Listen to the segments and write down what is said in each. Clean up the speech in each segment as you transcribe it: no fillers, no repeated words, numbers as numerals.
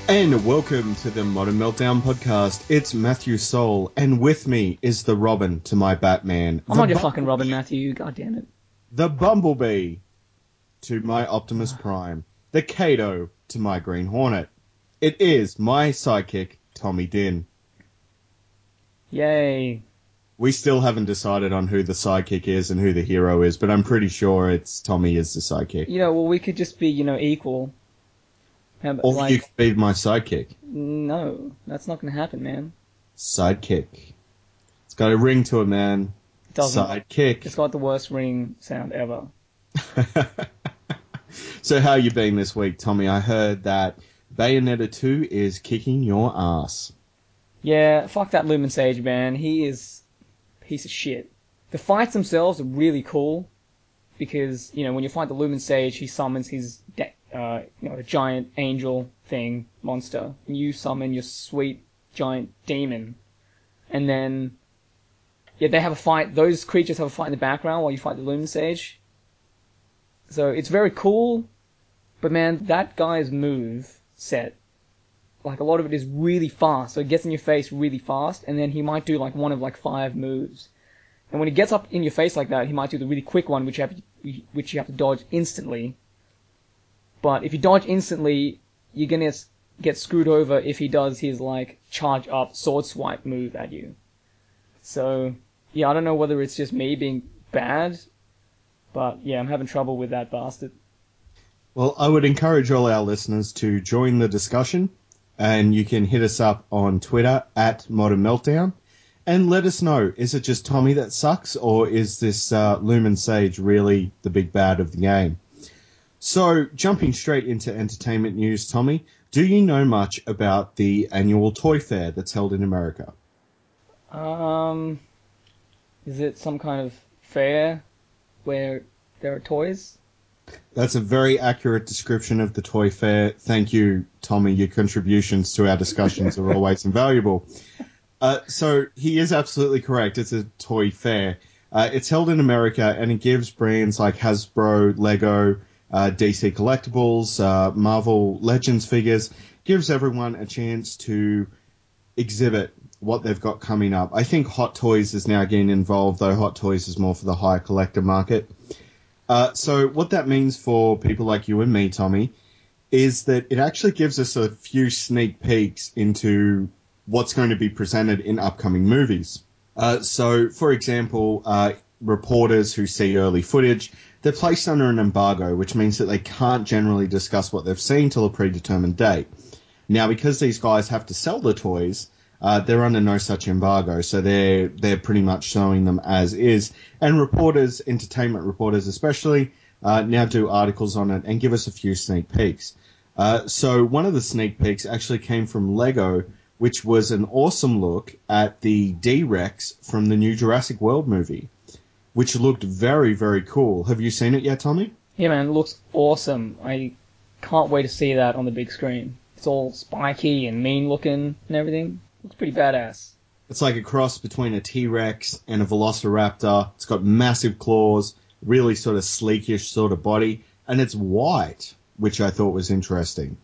And welcome to the Modern Meltdown podcast. It's Matthew Soul, and with me is the Robin to my Batman. I'm not your fucking Robin, Matthew. God damn it. The Bumblebee to my Optimus Prime. The Kato to my Green Hornet. It is my sidekick, Tommy Din. Yay. We still haven't decided on who the sidekick is and who the hero is, but I'm pretty sure it's Tommy is the sidekick. Well, we could just be, equal. Or you could be my sidekick. No, that's not going to happen, man. Sidekick. It's got a ring to it, man. It doesn't. Sidekick. It's got the worst ring sound ever. So how you been this week, Tommy? I heard that Bayonetta 2 is kicking your ass. Yeah, fuck that Lumen Sage, man. He is a piece of shit. The fights themselves are really cool because, when you fight the Lumen Sage, he summons his a giant angel thing, monster. And you summon your sweet giant demon. And then, they have a fight. Those creatures have a fight in the background while you fight the Lumen Sage. So it's very cool. But man, that guy's move set, like a lot of it is really fast. So it gets in your face really fast. And then he might do like one of like 5 moves. And when he gets up in your face like that, he might do the really quick one, which you have to dodge instantly. But if you dodge instantly, you're gonna get screwed over if he does his, like, charge up sword swipe move at you. So, I don't know whether it's just me being bad, but I'm having trouble with that bastard. Well, I would encourage all our listeners to join the discussion, and you can hit us up on Twitter at Modern Meltdown, and let us know, is it just Tommy that sucks, or is this Lumen Sage really the big bad of the game? So, jumping straight into entertainment news, Tommy, do you know much about the annual toy fair that's held in America? Is it some kind of fair where there are toys? That's a very accurate description of the toy fair. Thank you, Tommy. Your contributions to our discussions are always invaluable. So, he is absolutely correct. It's a toy fair. It's held in America, and it gives brands like Hasbro, Lego, DC Collectibles, Marvel Legends figures, gives everyone a chance to exhibit what they've got coming up. I think Hot Toys is now getting involved, though Hot Toys is more for the higher collector market. So what that means for people like you and me, Tommy, is that it actually gives us a few sneak peeks into what's going to be presented in upcoming movies. So, for example, reporters who see early footage, they're placed under an embargo, which means that they can't generally discuss what they've seen till a predetermined date. Now, because these guys have to sell the toys, they're under no such embargo, so they're pretty much showing them as is. And reporters, entertainment reporters especially, now do articles on it and give us a few sneak peeks. So one of the sneak peeks actually came from Lego, which was an awesome look at the D-Rex from the new Jurassic World movie, which looked very, very cool. Have you seen it yet, Tommy? Yeah, man, it looks awesome. I can't wait to see that on the big screen. It's all spiky and mean looking and everything. Looks pretty badass. It's like a cross between a T-Rex and a Velociraptor. It's got massive claws, really sort of sleekish sort of body, and it's white, which I thought was interesting.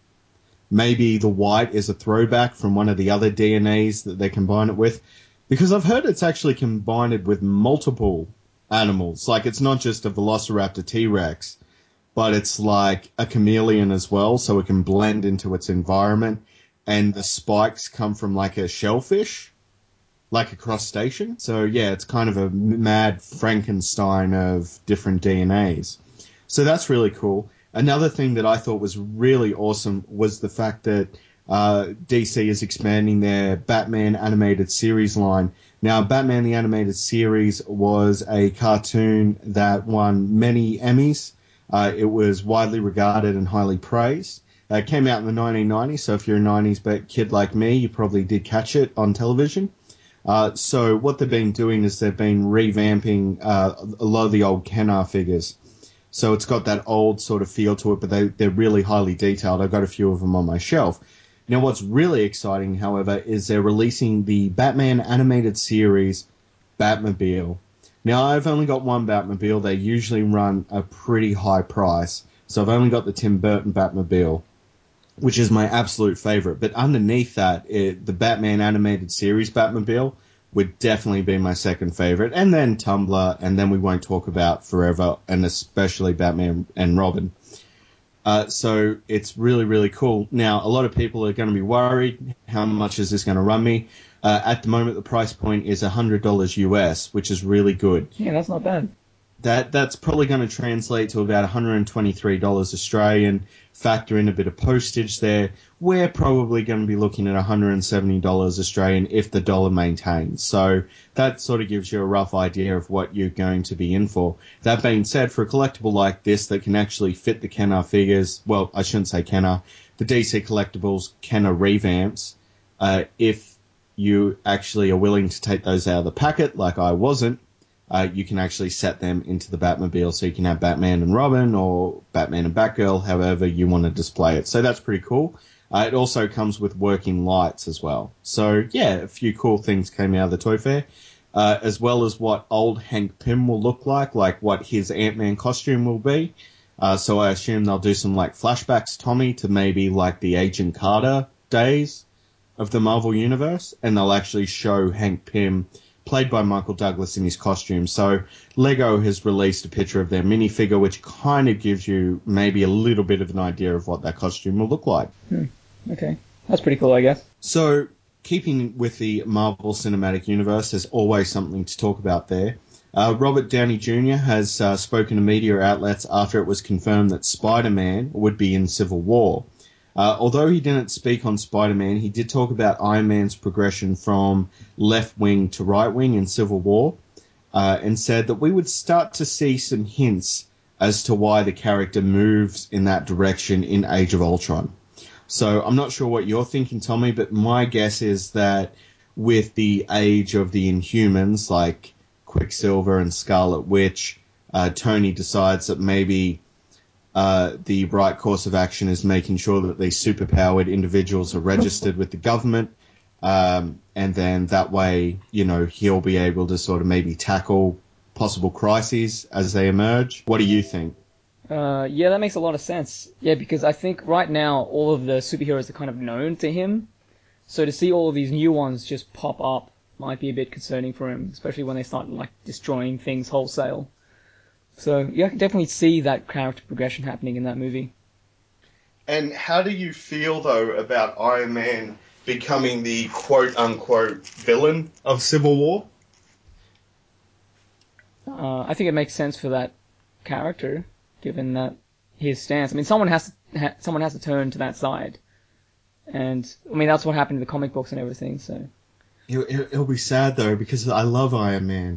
Maybe the white is a throwback from one of the other DNAs that they combine it with. Because I've heard it's actually combined with multiple animals. Like, it's not just a Velociraptor T-Rex, but it's like a chameleon as well, so it can blend into its environment. And the spikes come from like a shellfish, like a crustacean. So, yeah, it's kind of a mad Frankenstein of different DNAs. So that's really cool. Another thing that I thought was really awesome was the fact that DC is expanding their Batman animated series line. Now, Batman the Animated Series was a cartoon that won many Emmys. It was widely regarded and highly praised. It came out in the 1990s, so if you're a 90s kid like me, you probably did catch it on television. So what they've been doing is they've been revamping a lot of the old Kenner figures. So it's got that old sort of feel to it, but they're really highly detailed. I've got a few of them on my shelf. Now, what's really exciting, however, is they're releasing the Batman animated series Batmobile. Now, I've only got one Batmobile. They usually run a pretty high price. So I've only got the Tim Burton Batmobile. which is my absolute favorite. But underneath that, the Batman animated series Batmobile would definitely be my second favorite. And then Tumblr, and then we won't talk about Forever, and especially Batman and Robin. So it's really, really cool. Now, a lot of people are going to be worried, how much is this going to run me? At the moment, the price point is $100 US, which is really good. Yeah, that's not bad. That's probably going to translate to about $123 Australian. Factor in a bit of postage there. We're probably going to be looking at $170 Australian if the dollar maintains. So that sort of gives you a rough idea of what you're going to be in for. That being said, for a collectible like this that can actually fit the Kenner figures, well, I shouldn't say Kenner, the DC Collectibles Kenner revamps, if you actually are willing to take those out of the packet, like I wasn't, you can actually set them into the Batmobile, so you can have Batman and Robin or Batman and Batgirl, however you want to display it. So that's pretty cool. It also comes with working lights as well. So yeah, a few cool things came out of the Toy Fair, as well as what old Hank Pym will look like what his Ant-Man costume will be. So I assume they'll do some like flashbacks, Tommy, to maybe like the Agent Carter days of the Marvel Universe, and they'll actually show Hank Pym played by Michael Douglas in his costume. So Lego has released a picture of their minifigure, which kind of gives you maybe a little bit of an idea of what that costume will look like. Okay. That's pretty cool, I guess. So keeping with the Marvel Cinematic Universe, there's always something to talk about there. Robert Downey Jr. has spoken to media outlets after it was confirmed that Spider-Man would be in Civil War. Although he didn't speak on Spider-Man, he did talk about Iron Man's progression from left wing to right wing in Civil War, and said that we would start to see some hints as to why the character moves in that direction in Age of Ultron. So I'm not sure what you're thinking, Tommy, but my guess is that with the age of the Inhumans, like Quicksilver and Scarlet Witch, Tony decides that maybe the right course of action is making sure that these superpowered individuals are registered with the government, and then that way, you know, he'll be able to sort of maybe tackle possible crises as they emerge. What do you think? Yeah, that makes a lot of sense. Yeah, because I think right now all of the superheroes are kind of known to him, so to see all of these new ones just pop up might be a bit concerning for him, especially when they start like destroying things wholesale. So yeah, I can definitely see that character progression happening in that movie. And how do you feel, though, about Iron Man becoming the quote-unquote villain of Civil War? I think it makes sense for that character, given that his stance. I mean, someone has to turn to that side, and I mean that's what happened in the comic books and everything. So It'll be sad, though, because I love Iron Man.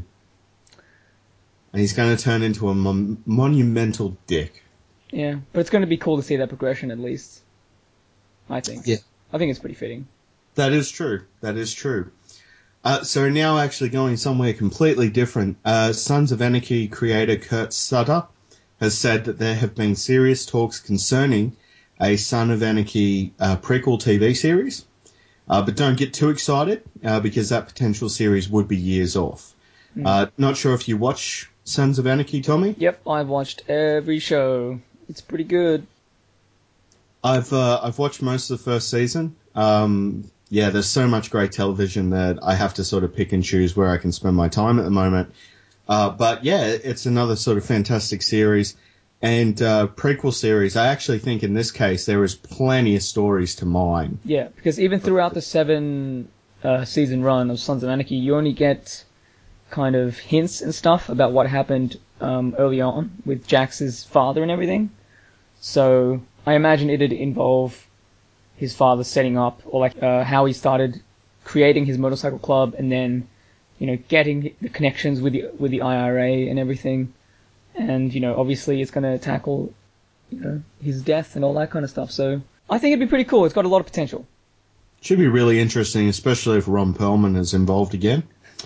And he's going to turn into a monumental dick. yeah, but it's going to be cool to see that progression at least. I think. Yeah. I think it's pretty fitting. That is true. That is true. So now actually going somewhere completely different. Sons of Anarchy creator Kurt Sutter has said that there have been serious talks concerning a Son of Anarchy prequel TV series. But don't get too excited because that potential series would be years off. Not sure if you watch Sons of Anarchy, Tommy? Yep, I've watched every show. It's pretty good. I've watched most of the first season. Yeah, there's so much great television that I have to sort of pick and choose where I can spend my time at the moment. But yeah, it's another sort of fantastic series and prequel series. I actually think in this case there is plenty of stories to mine. Yeah, because even throughout the 7 season run of Sons of Anarchy, you only get kind of hints and stuff about what happened early on with Jax's father and everything. So I imagine it'd involve his father setting up, or like how he started creating his motorcycle club, and then getting the connections with the IRA and everything, and obviously it's going to tackle his death and all that kind of stuff. So I think it'd be pretty cool. It's got a lot of potential. Should be really interesting, especially if Ron Perlman is involved again.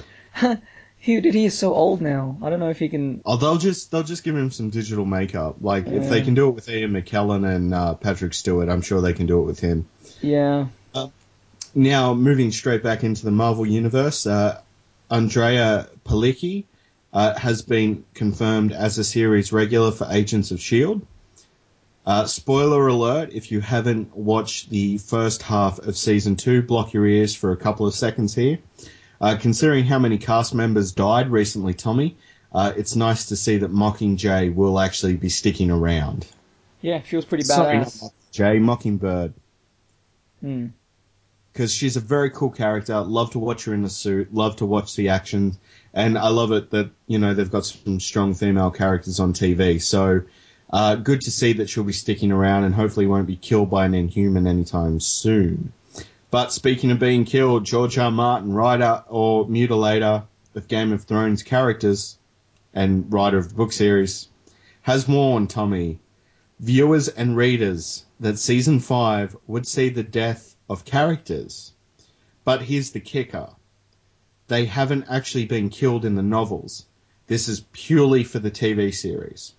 He is so old now. I don't know if he can. Oh, they'll just give him some digital makeup. Like if they can do it with Ian McKellen and Patrick Stewart, I'm sure they can do it with him. Yeah. Now moving straight back into the Marvel universe, Andrea Palicki has been confirmed as a series regular for Agents of S.H.I.E.L.D. Spoiler alert, if you haven't watched the first half of season 2, block your ears for a couple of seconds here. Considering how many cast members died recently, Tommy, it's nice to see that Mockingjay will actually be sticking around. Yeah, feels pretty Sorry, not badass. Mockingjay, Mockingbird. Hmm. Because she's a very cool character. Love to watch her in the suit. Love to watch the action. And I love it that, they've got some strong female characters on TV. So, good to see that she'll be sticking around and hopefully won't be killed by an Inhuman anytime soon. But speaking of being killed, George R. Martin, writer or mutilator of Game of Thrones characters and writer of the book series, has warned, Tommy, viewers and readers that Season 5 would see the death of characters. But here's the kicker. They haven't actually been killed in the novels. This is purely for the TV series.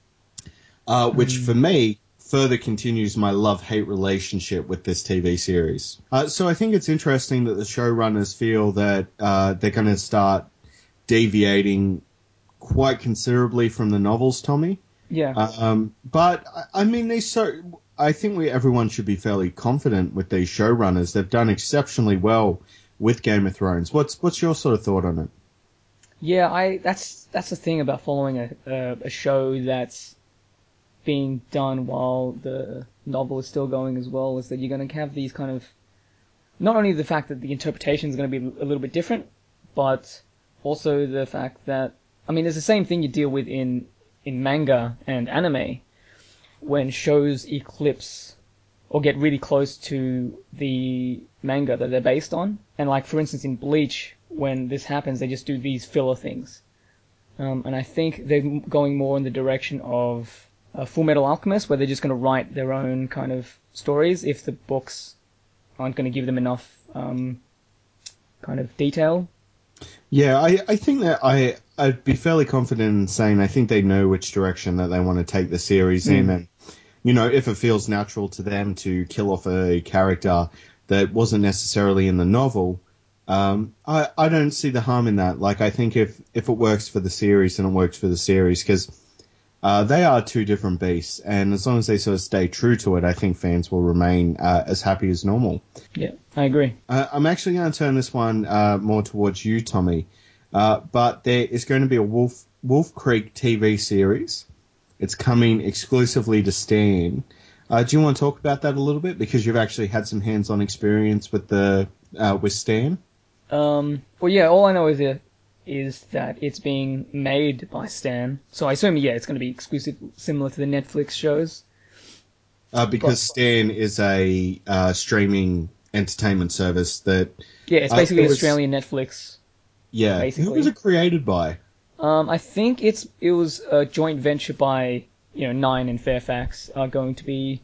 Which, for me, further continues my love-hate relationship with this TV series. So I think it's interesting that the showrunners feel that they're going to start deviating quite considerably from the novels, Tommy. Yeah. But I mean, I think everyone should be fairly confident with these showrunners. They've done exceptionally well with Game of Thrones. What's your sort of thought on it? Yeah, that's the thing about following a show that's being done while the novel is still going as well, is that you're going to have these kind of, not only the fact that the interpretation is going to be a little bit different, but also the fact that, I mean, there's the same thing you deal with in manga and anime, when shows eclipse or get really close to the manga that they're based on. And like, for instance, in Bleach, when this happens, they just do these filler things. And I think they're going more in the direction of Full Metal Alchemist, where they're just going to write their own kind of stories if the books aren't going to give them enough kind of detail. Yeah, I think that I'd be fairly confident in saying I think they know which direction that they want to take the series in, and if it feels natural to them to kill off a character that wasn't necessarily in the novel, I don't see the harm in that. Like, I think if it works for the series, then it works for the series, because they are two different beasts, and as long as they sort of stay true to it, I think fans will remain as happy as normal. Yeah, I agree. I'm actually going to turn this one more towards you, Tommy. But there is going to be a Wolf Creek TV series. It's coming exclusively to Stan. Do you want to talk about that a little bit, because you've actually had some hands-on experience with Stan? Well, yeah, all I know is that it's being made by Stan. So I assume, yeah, it's going to be exclusive, similar to the Netflix shows. Because Stan is a streaming entertainment service that... Yeah, it's basically Australian Netflix. Yeah. Basically. Who was it created by? I think it was a joint venture by, Nine and Fairfax are going to be,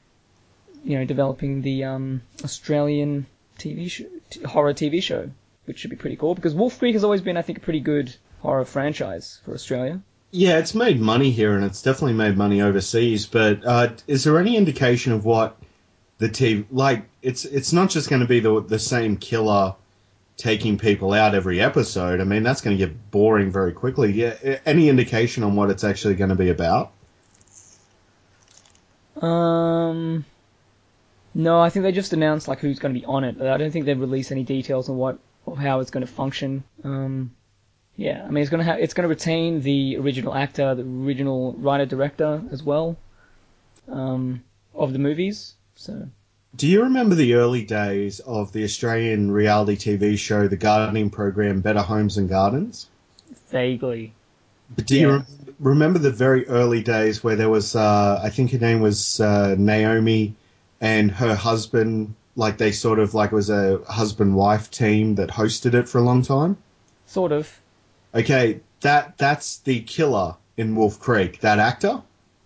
developing the Australian horror TV show, which should be pretty cool, because Wolf Creek has always been, I think, a pretty good horror franchise for Australia. Yeah, it's made money here, and it's definitely made money overseas, but is there any indication of what the TV... Like, it's not just going to be the same killer taking people out every episode. I mean, that's going to get boring very quickly. Yeah, any indication on what it's actually going to be about? No, I think they just announced like who's going to be on it. I don't think they've released any details on how it's going to function. Yeah, I mean it's going to retain the original actor, the original writer director as well, of the movies. So. Do you remember the early days of the Australian reality TV show, the gardening program, Better Homes and Gardens? Vaguely. But do you remember the very early days where there was, I think her name was Naomi, and her husband, like they sort of like it was a husband-wife team that hosted it for a long time? Sort of. Okay, that's the killer in Wolf Creek, that actor.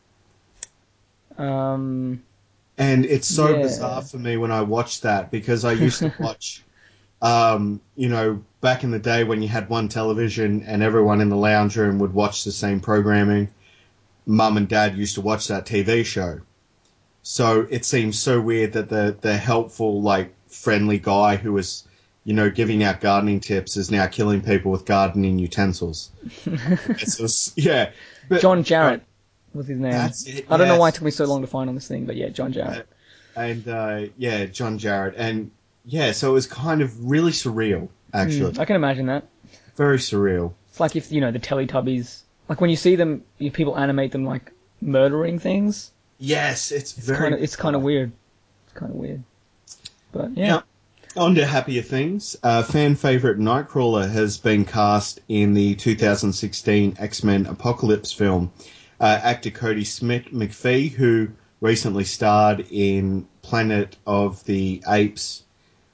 And it's so bizarre for me when I watch that, because I used to watch, back in the day when you had one television and everyone in the lounge room would watch the same programming. Mum and Dad used to watch that TV show. So it seems so weird that the helpful, like, friendly guy who was, giving out gardening tips is now killing people with gardening utensils. Yeah. But, John Jarratt. was his name. That's it. I don't know why it yes. took me so long to find on this thing, but yeah, John Jarrett. And yeah, John Jarrett, and yeah, so it was kind of really surreal, actually, I can imagine that. very surreal. It's like if, the Teletubbies, like when you see them, people animate them like murdering things. Yes, it's It's very. it's kind of weird. It's kind of weird. But yeah. Now, on to happier things. Fan favorite Nightcrawler has been cast in the 2016 X-Men Apocalypse film. Actor Cody Smith McPhee, who recently starred in Planet of the Apes,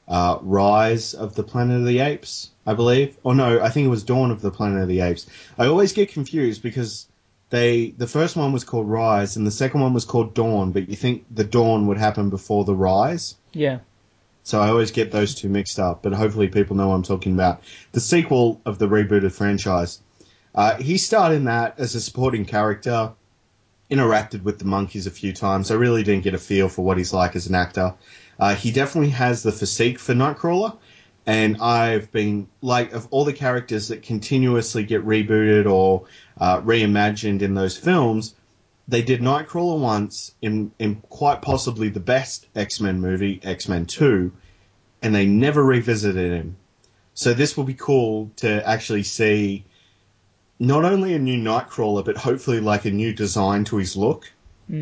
Rise of the Planet of the Apes, I believe. Or no, I think it was Dawn of the Planet of the Apes. I always get confused because the first one was called Rise and the second one was called Dawn, but you think the Dawn would happen before the Rise. Yeah. So I always get those two mixed up, but hopefully people know what I'm talking about. The sequel of the rebooted franchise. He starred in that as a supporting character, interacted with the monkeys a few times. I really didn't get a feel for what he's like as an actor. He definitely has the physique for Nightcrawler, and I've been, like, of all the characters that continuously get rebooted or reimagined in those films, they did Nightcrawler once in quite possibly the best X-Men movie, X-Men 2, and they never revisited him. So this will be cool to actually see not only a new Nightcrawler, but hopefully like a new design to his look.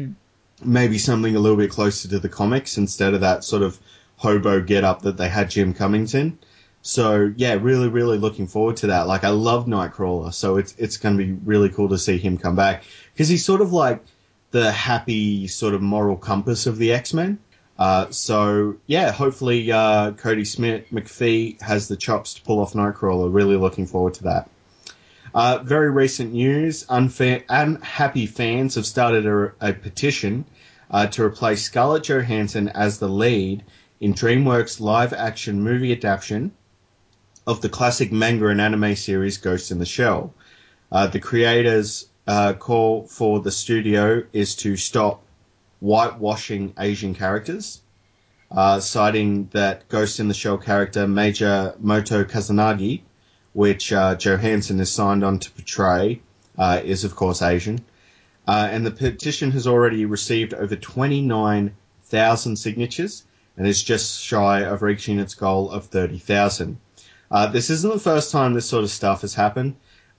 Maybe something a little bit closer to the comics instead of that sort of hobo get-up that they had Jim Cummings in. So, yeah, really, really looking forward to that. Like, I love Nightcrawler, so it's going to be really cool to see him come back. Because he's sort of like the happy sort of moral compass of the X-Men. So, yeah, hopefully Cody Smith McPhee has the chops to pull off Nightcrawler. Really looking forward to that. Very recent news. Unhappy fans have started a petition to replace Scarlett Johansson as the lead in DreamWorks live-action movie adaptation of the classic manga and anime series Ghost in the Shell. The creators' call for the studio is to stop whitewashing Asian characters, citing that Ghost in the Shell character Major Moto Kazanagi, which Johansson is signed on to portray, is of course Asian. And the petition has already received over 29,000 signatures and is just shy of reaching its goal of 30,000. This isn't the first time this sort of stuff has happened.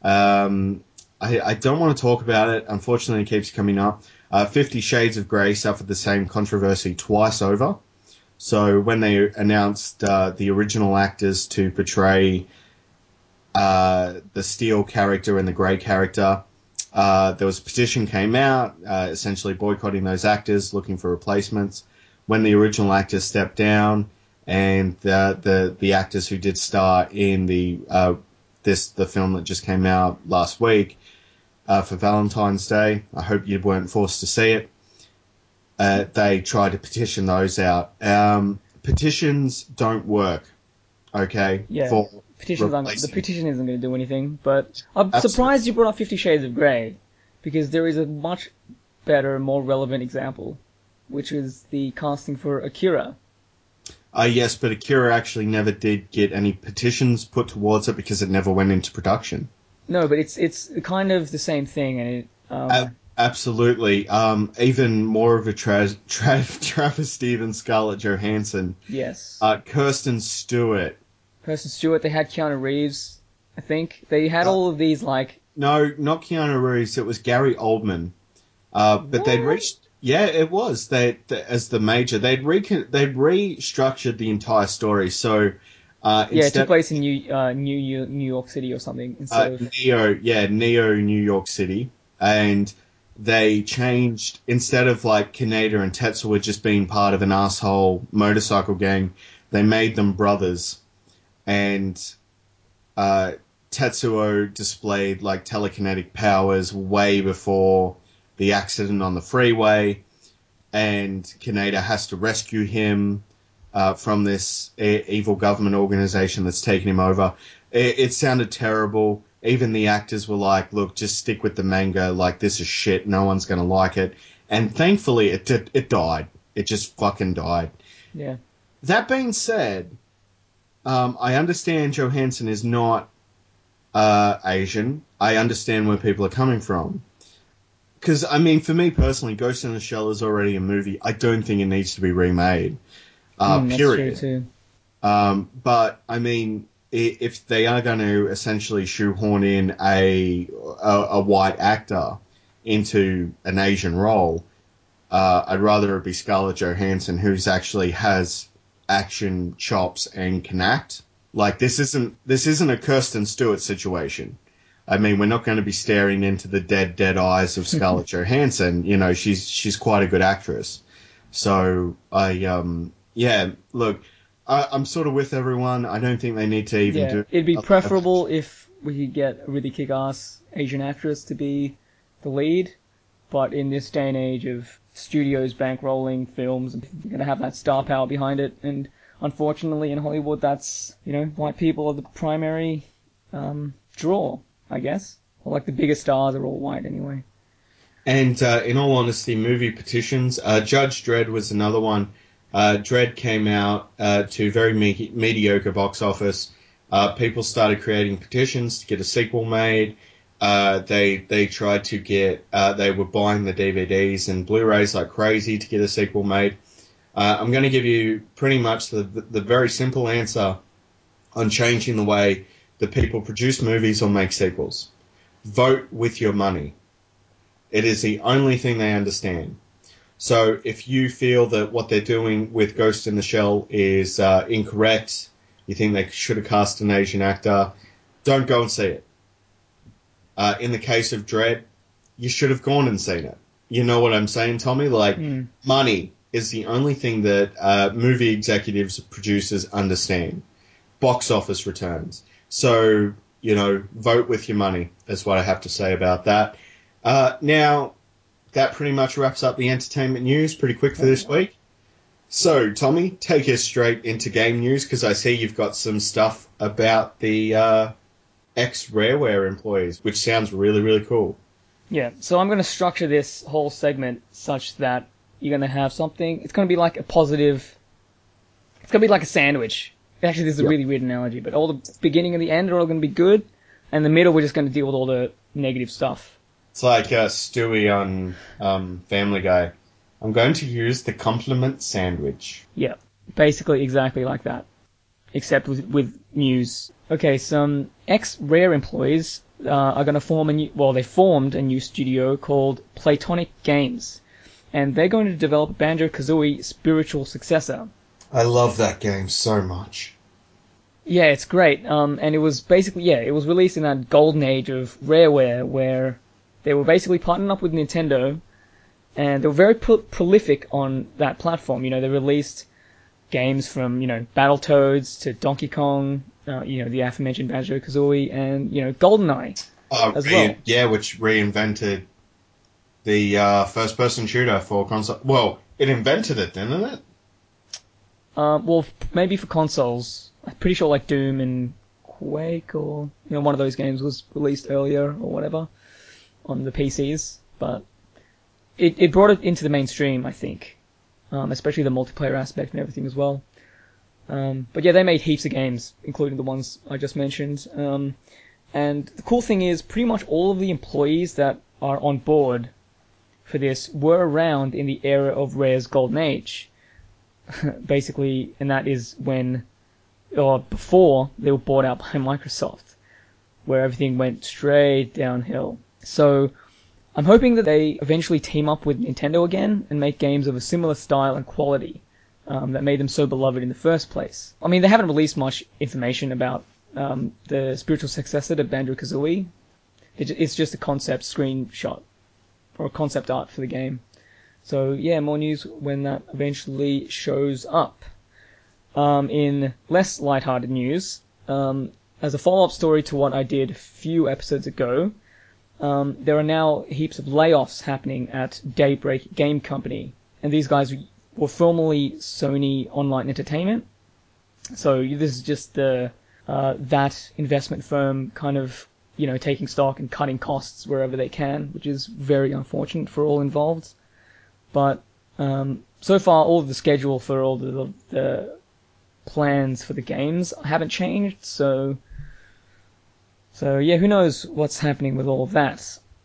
I don't want to talk about it. Unfortunately, it keeps coming up. 50 Shades of Grey suffered the same controversy twice over. So when they announced the original actors to portray the Steel character and the Grey character, there was a petition came out, essentially boycotting those actors, looking for replacements. When the original actors stepped down, and the actors who did star in the film that just came out last week for Valentine's Day, I hope you weren't forced to see it. They tried to petition those out. Petitions don't work. Okay. Yeah. For the petition isn't going to do anything, but I'm Absolutely. surprised you brought up 50 Shades of Grey, because there is a much better, more relevant example, which is the casting for Akira. Yes, but Akira actually never did get any petitions put towards it because it never went into production. No, but it's kind of the same thing, and it, Absolutely. Even more of a travesty than Scarlett Johansson. yes. Kirsten Stewart. Kirsten Stewart, they had Keanu Reeves, I think. They had all of these, like... No, not Keanu Reeves. It was Gary Oldman. But they'd reached... Yeah, it was. As the major. They'd restructured the entire story. So, it took place in New York City or something, instead of... Neo New York City. And they changed, instead of like Kaneda and Tetsuo just being part of an asshole motorcycle gang, they made them brothers. And Tetsuo displayed like telekinetic powers way before the accident on the freeway, and Kaneda has to rescue him from this evil government organization that's taken him over. It sounded terrible. Even the actors were like, look, just stick with the manga. Like, this is shit. No one's going to like it. And thankfully, it died. It just fucking died. Yeah. That being said, I understand Johansson is not Asian. I understand where people are coming from. because, I mean, for me personally, Ghost in the Shell is already a movie. I don't think it needs to be remade. Period. That's true too. But, I mean, if they are going to essentially shoehorn in a white actor into an Asian role, I'd rather it be Scarlett Johansson, who's actually has action chops and can act. Like, this isn't a Kirsten Stewart situation. I mean, we're not going to be staring into the dead eyes of Scarlett Johansson. You know, she's quite a good actress. So yeah, look, I'm sort of with everyone. I don't think they need to even do. It'd be preferable if we could get a really kick-ass Asian actress to be the lead. But in this day and age of studios bankrolling films, you're going to have that star power behind it. And unfortunately, in Hollywood, that's, white people are the primary draw, I guess. Or like the biggest stars are all white anyway. And in all honesty, movie petitions, Judge Dredd was another one. Dredd came out to very mediocre box office. People started creating petitions to get a sequel made. They tried to get, they were buying the DVDs and Blu-rays like crazy to get a sequel made. I'm going to give you pretty much the very simple answer on changing the way that people produce movies or make sequels. Vote with your money. It is the only thing they understand. So if you feel that what they're doing with Ghost in the Shell is incorrect, you think they should have cast an Asian actor, don't go and see it. In the case of Dredd, you should have gone and seen it. You know what I'm saying, Tommy? Like, money is the only thing that movie executives, producers understand. Box office returns. So, vote with your money is what I have to say about that. Now, that pretty much wraps up the entertainment news pretty quick for this week. So, Tommy, take us straight into game news, because I see you've got some stuff about the ex-Rareware employees, which sounds really, really cool. Yeah, so I'm going to structure this whole segment such that you're going to have something. It's going to be like a positive. It's going to be like a sandwich. Actually, this is a really weird analogy, but all the beginning and the end are all going to be good, and the middle we're just going to deal with all the negative stuff. It's like Stewie on Family Guy. I'm going to use the compliment sandwich. Yeah, basically exactly like that, except with news. Okay, some ex-Rare employees are going to form they formed a new studio called Playtonic Games, and they're going to develop Banjo-Kazooie spiritual successor. I love that game so much. Yeah, it's great. And it was basically, it was released in that golden age of Rareware, where they were basically partnering up with Nintendo, and they were very prolific on that platform. They released games from, Battletoads to Donkey Kong, the aforementioned Banjo-Kazooie, and, GoldenEye as well. Yeah, which reinvented the first-person shooter for console. Well, it invented it, didn't it? Well, maybe for consoles. I'm pretty sure like Doom and Quake or one of those games was released earlier or whatever on the PCs, but it brought it into the mainstream, I think, especially the multiplayer aspect and everything as well. But yeah, they made heaps of games, including the ones I just mentioned. And the cool thing is, pretty much all of the employees that are on board for this were around in the era of Rare's golden age. Basically, and that is before they were bought out by Microsoft, where everything went straight downhill. So I'm hoping that they eventually team up with Nintendo again and make games of a similar style and quality that made them so beloved in the first place. I mean, they haven't released much information about the spiritual successor to Banjo-Kazooie. It's just a concept screenshot or a concept art for the game. So yeah, more news when that eventually shows up. In less lighthearted news, as a follow-up story to what I did a few episodes ago, there are now heaps of layoffs happening at Daybreak Game Company, and these guys were formerly Sony Online Entertainment. So this is just that investment firm kind of taking stock and cutting costs wherever they can, which is very unfortunate for all involved. But so far, all of the schedule for all the plans for the games haven't changed. So yeah, who knows what's happening with all of that?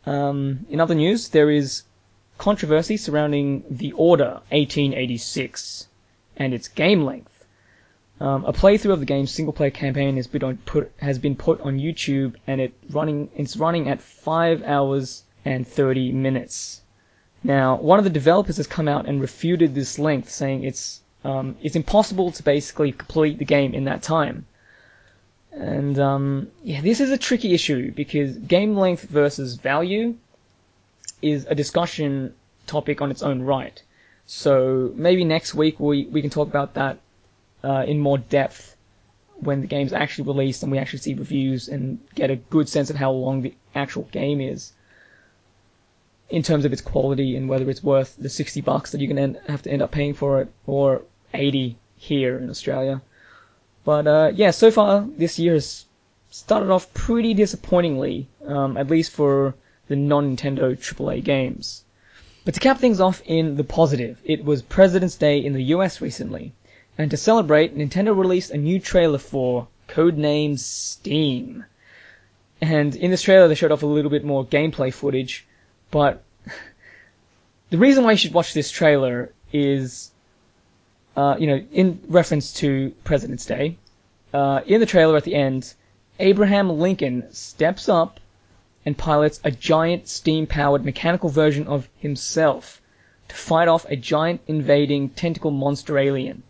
In other news, there is controversy surrounding The Order 1886 and its game length. A playthrough of the game's single-player campaign has been put on YouTube, and it's running at 5 hours and 30 minutes. Now, one of the developers has come out and refuted this length, saying it's impossible to basically complete the game in that time. And this is a tricky issue, because game length versus value is a discussion topic on its own right. So maybe next week we can talk about that in more depth when the game's actually released and we actually see reviews and get a good sense of how long the actual game is in terms of its quality and whether it's worth the $60 that you're going to have to end up paying for it, or 80 here in Australia. But so far this year has started off pretty disappointingly, at least for the non-Nintendo AAA games. But to cap things off in the positive, it was President's Day in the US recently. And to celebrate, Nintendo released a new trailer for codenamed Steam. And in this trailer, they showed off a little bit more gameplay footage. But the reason why you should watch this trailer is, in reference to President's Day. In the trailer at the end, Abraham Lincoln steps up and pilots a giant steam-powered mechanical version of himself to fight off a giant invading tentacle monster alien.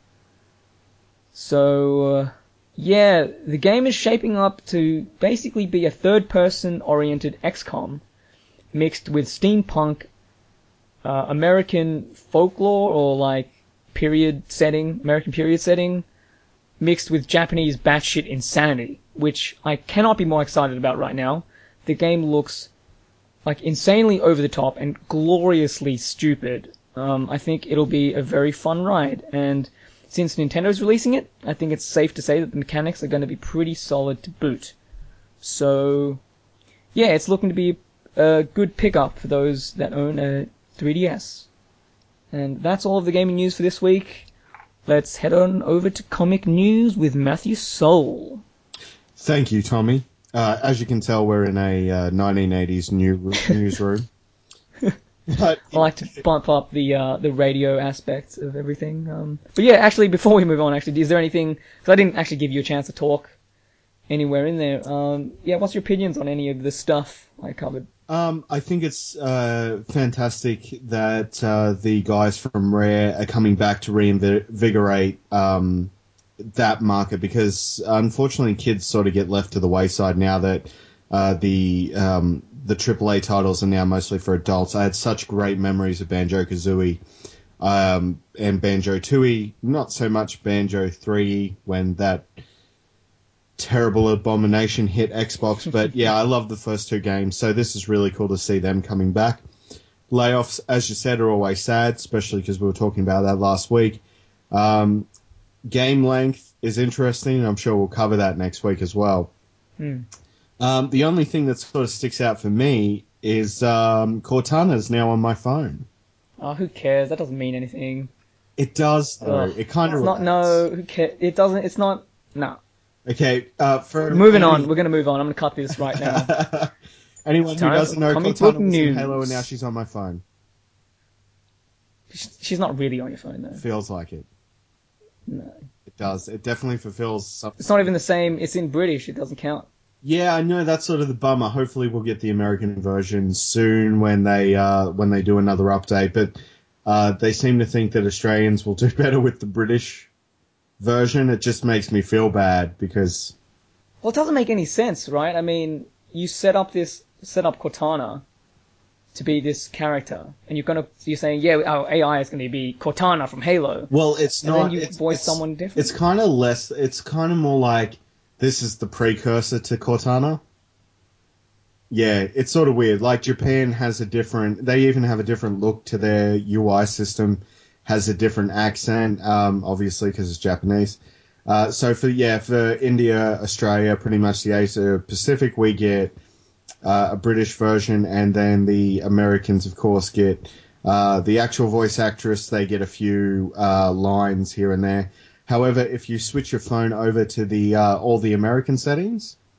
So, the game is shaping up to basically be a third-person oriented XCOM mixed with steampunk, American folklore, or like American period setting, mixed with Japanese batshit insanity, which I cannot be more excited about right now. The game looks like insanely over the top and gloriously stupid. I think it'll be a very fun ride, and since Nintendo's releasing it, I think it's safe to say that the mechanics are going to be pretty solid to boot. So, it's looking to be a good pickup for those that own a 3DS. And that's all of the gaming news for this week. Let's head on over to comic news with Matthew Soul. Thank you, Tommy. As you can tell, we're in a 1980s newsroom. I like to bump up the radio aspect of everything. But actually, before we move on, is there anything? Because I didn't actually give you a chance to talk anywhere in there. What's your opinions on any of the stuff I covered? I think it's fantastic that the guys from Rare are coming back to reinvigorate that market, because unfortunately kids sort of get left to the wayside now that the AAA titles are now mostly for adults. I had such great memories of Banjo-Kazooie and Banjo-Tooie, not so much Banjo-3 when that terrible abomination hit Xbox, but I love the first two games, so this is really cool to see them coming back. Layoffs, as you said, are always sad, especially because we were talking about that last week. Game length is interesting, and I'm sure we'll cover that next week as well. The only thing that sort of sticks out for me is Cortana's now on my phone. Oh, who cares? That doesn't mean anything. It does, though. It kind of relates. No, who cares? It doesn't. It's not. No. Okay. Moving on. We're going to move on. I'm going to cut this right now. Anyone who doesn't know, Cortana was in Halo, and now she's on my phone. She's not really on your phone, though. Feels like it. No. It does. It definitely fulfills something. It's not even the same. It's in British. It doesn't count. Yeah, I know. That's sort of the bummer. Hopefully we'll get the American version soon when they do another update. But they seem to think that Australians will do better with the British version. It just makes me feel bad because... Well, it doesn't make any sense, right? I mean, you set up Cortana to be this character, and you're saying, our AI is going to be Cortana from Halo. Well, it's not. And then you voice someone different. It's kind of less. It's kind of more like this is the precursor to Cortana. Yeah, it's sort of weird. Like Japan has they even have a different look to their UI system, has a different accent, obviously because it's Japanese. So for India, Australia, pretty much the Asia Pacific, we get a British version, and then the Americans, of course, get the actual voice actress. They get a few lines here and there. However, if you switch your phone over to the all the American settings,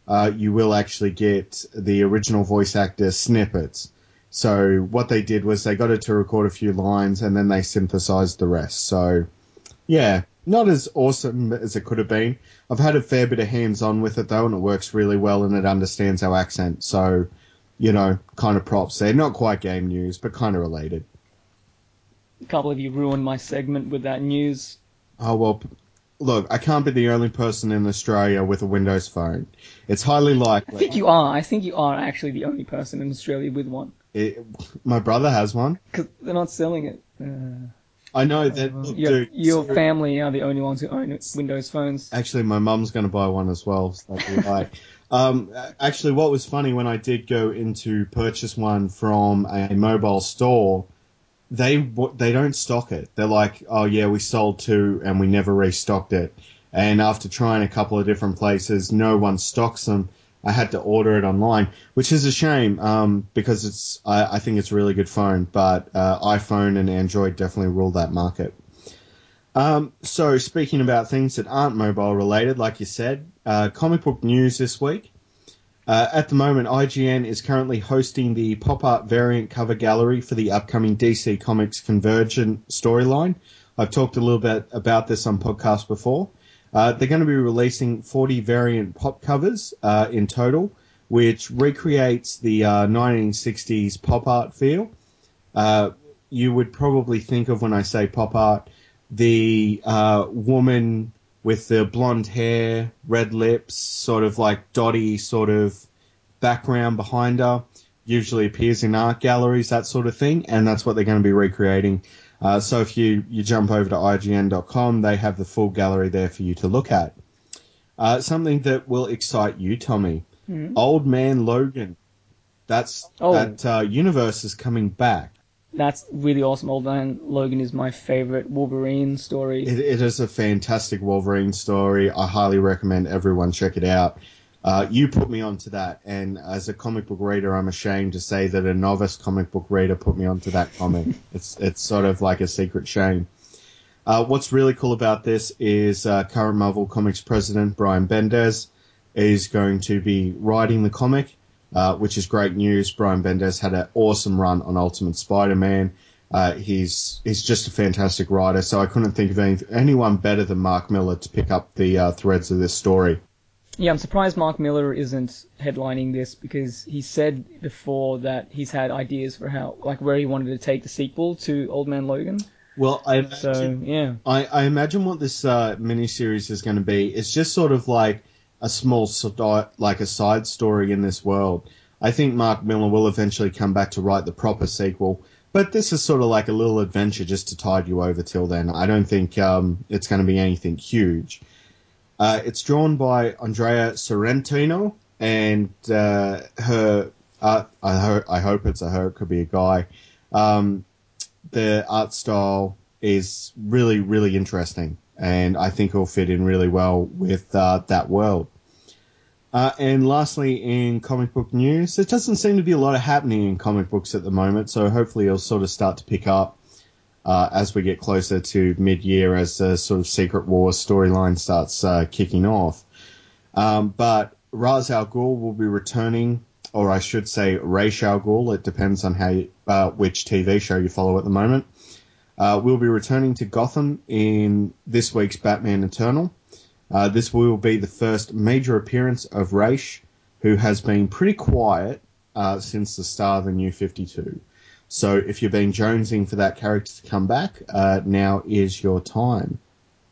you will actually get the original voice actor snippets. So what they did was they got it to record a few lines and then they synthesized the rest. So, yeah, not as awesome as it could have been. I've had a fair bit of hands-on with it, though, and it works really well and it understands our accent. So, kind of props there. Not quite game news, but kind of related. Can't believe you ruined my segment with that news. Oh, well, look, I can't be the only person in Australia with a Windows phone. It's highly likely. I think you are. I think you are actually the only person in Australia with one. My brother has one. Because they're not selling it. I know that. Look, your family are the only ones who own Windows phones. Actually, my mum's going to buy one as well. So that'd be right. Actually, what was funny when I did go in to purchase one from a mobile store, they don't stock it. They're like, oh yeah, we sold two and we never restocked it. And after trying a couple of different places, no one stocks them. I had to order it online, which is a shame because I think it's a really good phone, but iPhone and Android definitely rule that market. So speaking about things that aren't mobile related, like you said, comic book news this week. At the moment, IGN is currently hosting the pop art variant cover gallery for the upcoming DC Comics Convergent storyline. I've talked a little bit about this on podcasts before. They're going to be releasing 40 variant pop covers in total, which recreates the 1960s pop art feel. You would probably think of, when I say pop art, the woman with the blonde hair, red lips, sort of like dotty sort of background behind her, usually appears in art galleries, that sort of thing, and that's what they're going to be recreating. So if you jump over to IGN.com, they have the full gallery there for you to look at. Something that will excite you, Tommy. Mm-hmm. Old Man Logan. That universe is coming back. That's really awesome. Old Man Logan is my favorite Wolverine story. It is a fantastic Wolverine story. I highly recommend everyone check it out. You put me onto that, and as a comic book reader, I'm ashamed to say that a novice comic book reader put me onto that comic. It's sort of like a secret shame. What's really cool about this is current Marvel Comics president Brian Bendis is going to be writing the comic, which is great news. Brian Bendis had an awesome run on Ultimate Spider-Man. He's just a fantastic writer, so I couldn't think of anyone better than Mark Miller to pick up the threads of this story. Yeah, I'm surprised Mark Miller isn't headlining this, because he said before that he's had ideas for where he wanted to take the sequel to Old Man Logan. Well, I imagine what this miniseries is going to be. It's just sort of like a small, like a side story in this world. I think Mark Miller will eventually come back to write the proper sequel, but this is sort of like a little adventure just to tide you over till then. I don't think it's going to be anything huge. It's drawn by Andrea Sorrentino, and her art, I hope it's a her, it could be a guy. The art style is really, really interesting, and I think it'll fit in really well with that world. And lastly, in comic book news, there doesn't seem to be a lot of happening in comic books at the moment, so hopefully it'll sort of start to pick up as we get closer to mid-year, as the sort of Secret Wars storyline starts kicking off. But Ra's al Ghul will be returning, or I should say Ra's al Ghul. It depends on which TV show you follow at the moment. We'll be returning to Gotham in this week's Batman Eternal. This will be the first major appearance of Ra's, who has been pretty quiet since the start of the New 52. So if you've been jonesing for that character to come back, now is your time.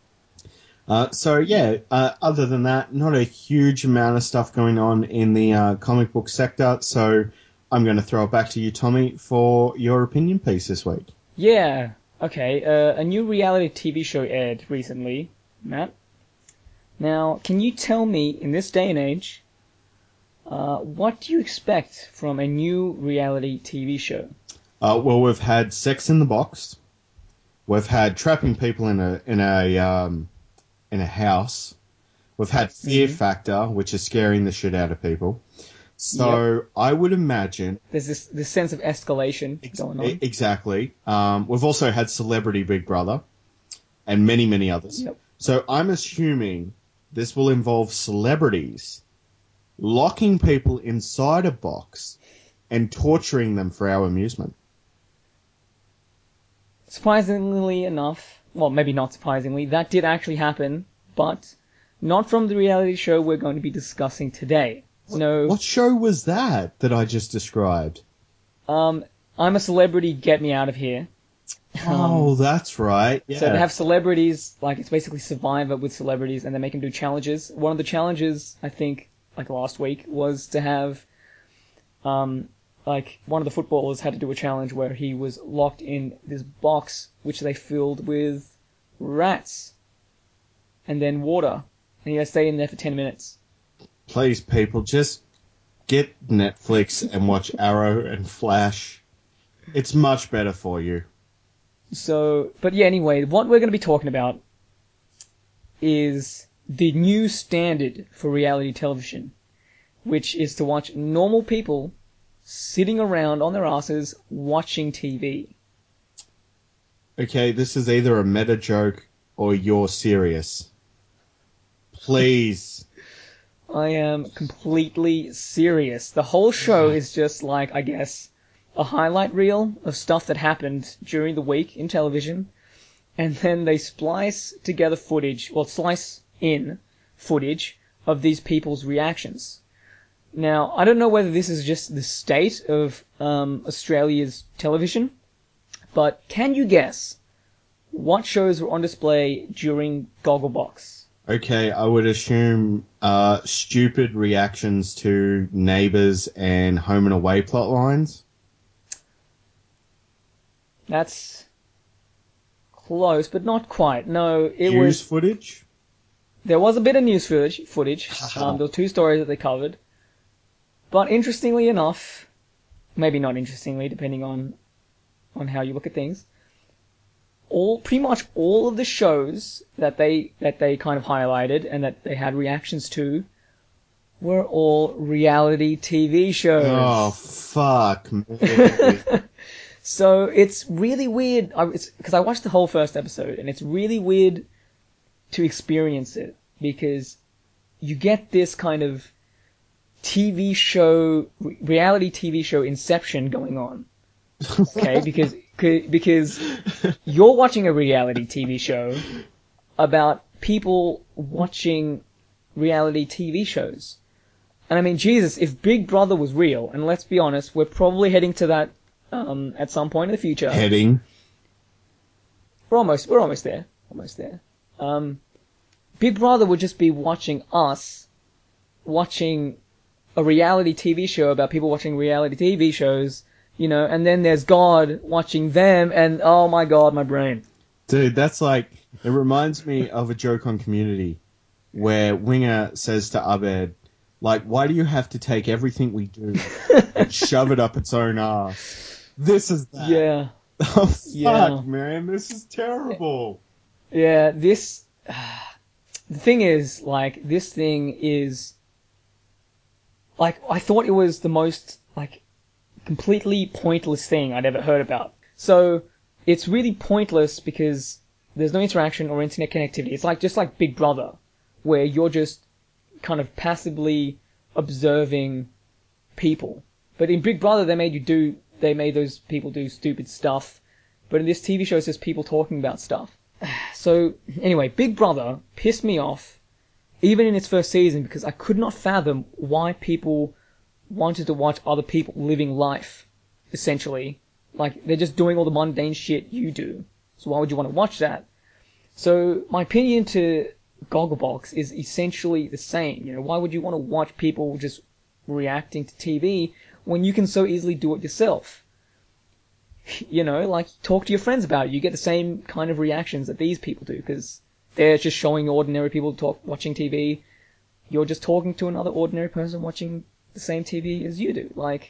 Other than that, not a huge amount of stuff going on in the comic book sector, so I'm going to throw it back to you, Tommy, for your opinion piece this week. Yeah, okay. A new reality TV show aired recently, Matt. Now, can you tell me, in this day and age, what do you expect from a new reality TV show? Well, we've had Sex in the Box. We've had trapping people in a house. We've had Fear Factor, which is scaring the shit out of people. So I would imagine there's this sense of escalation going on. Exactly. We've also had Celebrity Big Brother and many, many others. Yep. So I'm assuming this will involve celebrities locking people inside a box and torturing them for our amusement. Surprisingly enough, well, maybe not surprisingly, that did actually happen, but not from the reality show we're going to be discussing today. No, What show was that I just described? I'm a Celebrity, Get Me Out of Here. Oh, that's right. Yeah. So they have celebrities, like it's basically Survivor with celebrities, and they make them do challenges. One of the challenges, I think, like last week, was to have, like one of the footballers had to do a challenge where he was locked in this box which they filled with rats and then water, and he had to stay in there for 10 minutes. Please, people, just get Netflix and watch Arrow and Flash. It's much better for you. So, but yeah, anyway, what we're going to be talking about is the new standard for reality television, which is to watch normal people sitting around on their asses watching TV. Okay, this is either a meta joke or you're serious. Please. I am completely serious. The whole show is just like, I guess, a highlight reel of stuff that happened during the week in television, and then they splice in footage of these people's reactions. Now, I don't know whether this is just the state of Australia's television, but can you guess what shows were on display during Gogglebox? Okay, I would assume stupid reactions to Neighbours and Home and Away plot lines. That's close, but not quite. No, it News was... footage? There was a bit of news footage. There were 2 stories that they covered. But interestingly enough, maybe not interestingly, depending on how you look at things, pretty much all of the shows that they kind of highlighted and that they had reactions to were all reality TV shows. Oh, fuck me. So it's really weird, because I watched the whole first episode, and it's really weird to experience it, because you get this kind of TV show, reality TV show inception going on. Okay, because you're watching a reality TV show about people watching reality TV shows. And I mean, Jesus, if Big Brother was real, and let's be honest, we're probably heading to that at some point in the future. Heading. We're almost there. Almost there. Big Brother would just be watching us watching a reality TV show about people watching reality TV shows, you know, and then there's God watching them, and oh my God, my brain. Dude, that's like, it reminds me of a joke on Community where Winger says to Abed, like, why do you have to take everything we do and shove it up its own ass? This is that. Yeah. Oh, fuck, Yeah. man, this is terrible. Yeah, the thing is, like, this thing is, like, I thought it was the most, like, completely pointless thing I'd ever heard about. So, it's really pointless because there's no interaction or internet connectivity. It's like, just like Big Brother, where you're just kind of passively observing people. But in Big Brother, they made those people do stupid stuff. But in this TV show, it's just people talking about stuff. So, anyway, Big Brother pissed me off, even in its first season, because I could not fathom why people wanted to watch other people living life, essentially. Like, they're just doing all the mundane shit you do. So why would you want to watch that? So, my opinion to Gogglebox is essentially the same. You know, why would you want to watch people just reacting to TV when you can so easily do it yourself? You know, like, talk to your friends about it. You get the same kind of reactions that these people do, because they're just showing ordinary people watching TV. You're just talking to another ordinary person watching the same TV as you do. Like,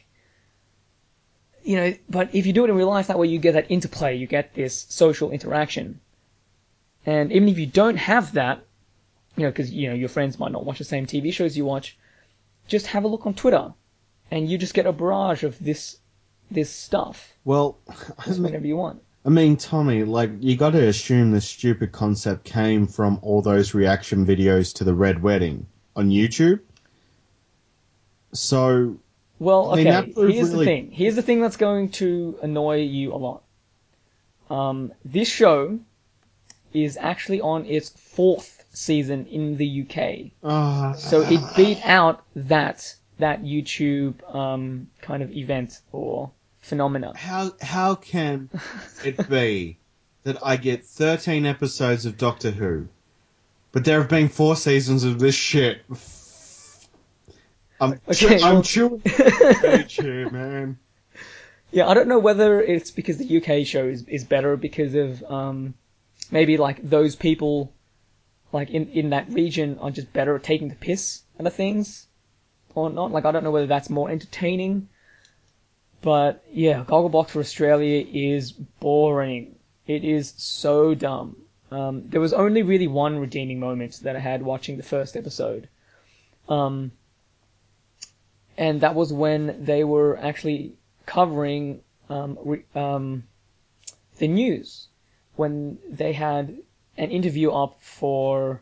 you know, but if you do it in real life, that way you get that interplay, you get this social interaction. And even if you don't have that, you know, because, you know, your friends might not watch the same TV shows you watch, just have a look on Twitter, and you just get a barrage of this stuff. Well, Just whenever you want. I mean, Tommy, like, you got to assume this stupid concept came from all those reaction videos to the Red Wedding on YouTube. So, Well, I mean, that okay, proved here's the really- thing. Here's the thing that's going to annoy you a lot. This show is actually on its 4th season in the UK. So it beat out that YouTube kind of event or phenomena. how can it be that I get 13 episodes of Doctor Who, but there have been 4 seasons of this shit? I'm chewing the page here, man. Yeah, I don't know whether it's because the UK show is better because of maybe like those people like in that region are just better at taking the piss out of things or not. Like I don't know whether that's more entertaining. But yeah, Gogglebox for Australia is boring. It is so dumb. There was only really one redeeming moment that I had watching the first episode. And that was when they were actually covering the news. When they had an interview up for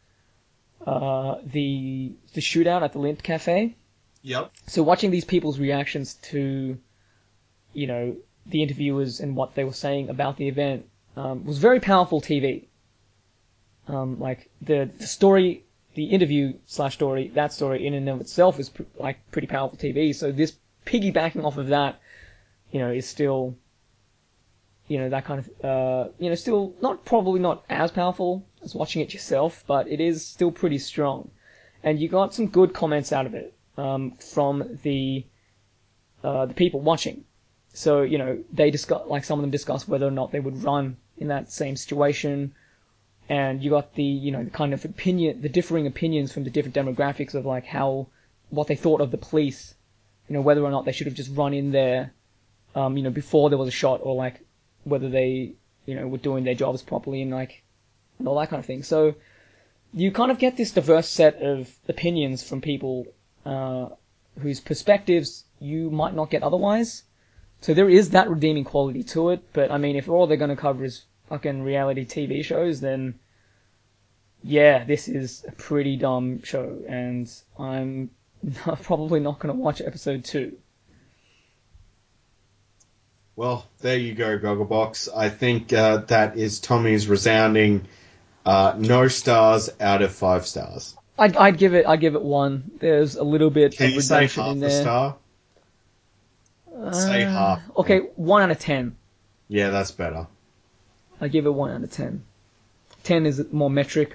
the shootout at the Lint Cafe. Yep. So watching these people's reactions to, you know, the interviewers and what they were saying about the event was very powerful TV. Like the story, the interview / story, that story in and of itself is like pretty powerful TV. So this piggybacking off of that, you know, is still, you know, that kind of, you know, still probably not as powerful as watching it yourself, but it is still pretty strong. And you got some good comments out of it. From the people watching. So, you know, they discuss, like some of them discuss whether or not they would run in that same situation. And you got the, you know, the kind of the differing opinions from the different demographics of like what they thought of the police, you know, whether or not they should have just run in there, you know, before there was a shot or like whether they, you know, were doing their jobs properly and like, and all that kind of thing. So you kind of get this diverse set of opinions from people whose perspectives you might not get otherwise. So there is that redeeming quality to it, but I mean, if all they're going to cover is fucking reality TV shows, then yeah, this is a pretty dumb show, and I'm probably not going to watch episode 2. Well, there you go, Gogglebox. I think that is Tommy's resounding no stars out of 5 stars. I'd give it 1. There's a little bit Can of you say redemption half in a there. star? Say half. Okay, 1 out of 10. Yeah, that's better. I give it 1 out of 10. 10 is more metric,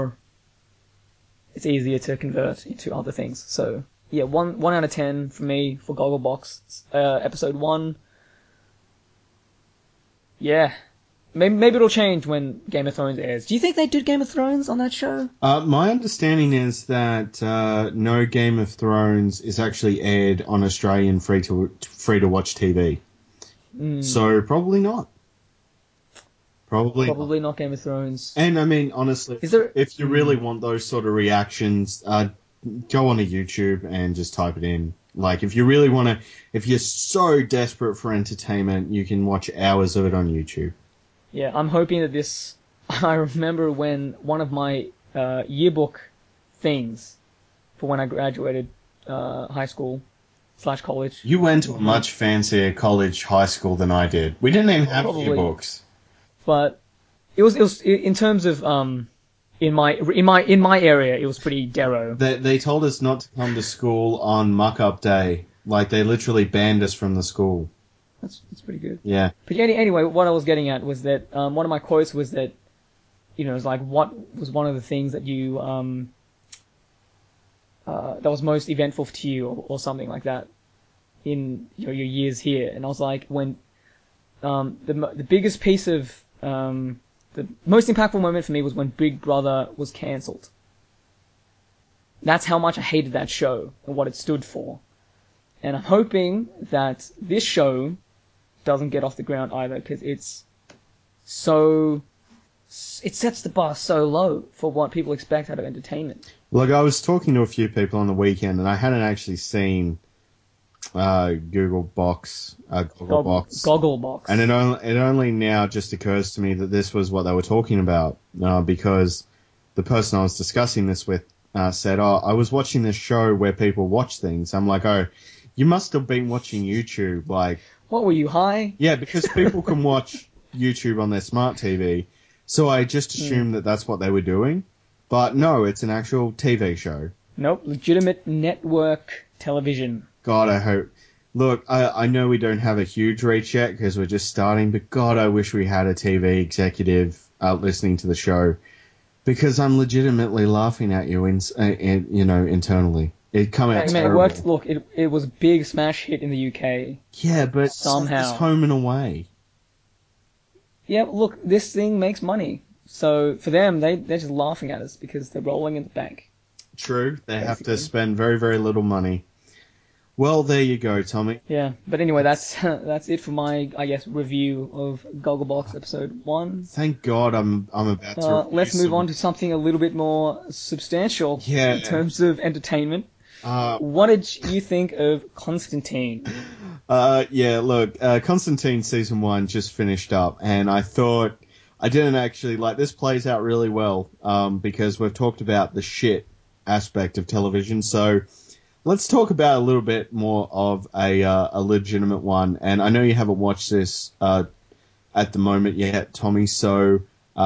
it's easier to convert into other things. So yeah, 1 out of 10 for me for Gogglebox. Episode 1. Yeah. Maybe it'll change when Game of Thrones airs. Do you think they did Game of Thrones on that show? My understanding is that no Game of Thrones is actually aired on Australian free to watch TV. So probably not. Probably not Game of Thrones. And I mean, honestly, if you really want those sort of reactions, go onto YouTube and just type it in. Like, if you really want to, if you're so desperate for entertainment, you can watch hours of it on YouTube. Yeah, I'm hoping that this... I remember when one of my yearbook things for when I graduated high school / college. You went to a much fancier college, high school than I did. We didn't even have yearbooks. But it was in terms of in my area, it was pretty darrow. They told us not to come to school on muck-up day. Like, they literally banned us from the school. That's pretty good. Yeah. But anyway, what I was getting at was that one of my quotes was that, you know, it's like, what was one of the things that you that was most eventful to you, or something like that, in your years here. And I was like, when the biggest piece of the most impactful moment for me was when Big Brother was cancelled. That's how much I hated that show and what it stood for. And I'm hoping that this show doesn't get off the ground either, because it sets the bar so low for what people expect out of entertainment. Look, I was talking to a few people on the weekend, and I hadn't actually seen Gogglebox. And it only now just occurs to me that this was what they were talking about, because the person I was discussing this with said, "Oh, I was watching this show where people watch things." I'm like, "Oh, you must have been watching YouTube." Like, What were you, high? yeah, because people can watch YouTube on their smart TV, so I just assumed that that's what they were doing. But no, it's an actual TV show. Nope, legitimate network television. God, I hope. Look, I know we don't have a huge reach yet because we're just starting, but God, I wish we had a TV executive listening to the show, because I'm legitimately laughing at you, internally. It come out Hey, man, terrible. it worked. Look, it was a big smash hit in the UK. Yeah, but Somehow. it's Home and Away. Yeah, look, this thing makes money. So for them, they're just laughing at us because they're rolling in the bank. True, they have to Basically. spend very, very little money. Well, there you go, Tommy. Yeah, but anyway, that's it for my, I guess, review of Gogglebox episode 1. Thank God I'm about to review Let's move some- on to something a little bit more substantial Yeah. in terms of entertainment. Uh, What did you think of Constantine? Constantine season 1 just finished up, and I thought I didn't actually like this. Plays out really well, because we've talked about the shit aspect of television, so let's talk about a little bit more of a legitimate one. And I know you haven't watched this at the moment yet, Tommy, so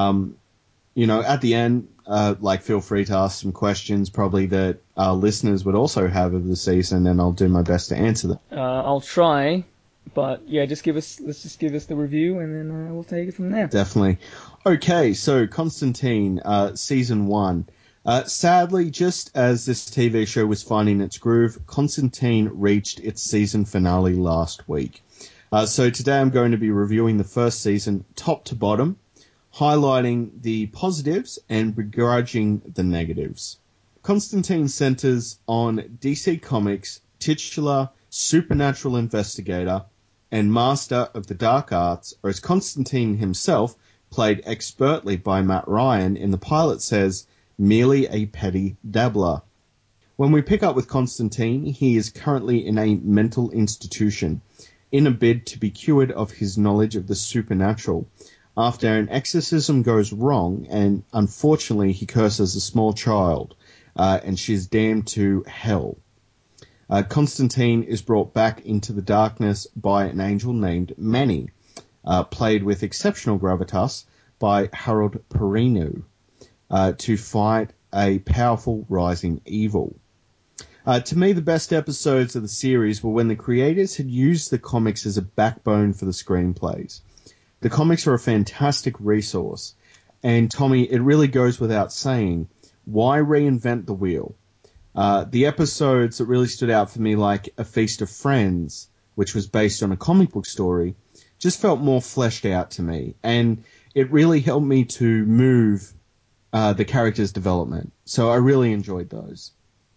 at the end, feel free to ask some questions probably that our listeners would also have of the season, and I'll do my best to answer them. I'll try, but yeah, let's just give us the review, and then we'll take it from there. Definitely. Okay, so Constantine, season 1. Sadly, just as this TV show was finding its groove, Constantine reached its season finale last week. So today I'm going to be reviewing the first season top to bottom, highlighting the positives and begrudging the negatives. Constantine centers on DC Comics' titular supernatural investigator and master of the dark arts, or as Constantine himself, played expertly by Matt Ryan in the pilot says, merely a petty dabbler. When we pick up with Constantine, he is currently in a mental institution in a bid to be cured of his knowledge of the supernatural after an exorcism goes wrong, and unfortunately he curses a small child, and she is damned to hell. Constantine is brought back into the darkness by an angel named Manny, played with exceptional gravitas by Harold Perrineau, to fight a powerful rising evil. To me, the best episodes of the series were when the creators had used the comics as a backbone for the screenplays. The comics are a fantastic resource, and Tommy, it really goes without saying, why reinvent the wheel? The episodes that really stood out for me, like A Feast of Friends, which was based on a comic book story, just felt more fleshed out to me, and it really helped me to move the character's development. So I really enjoyed those.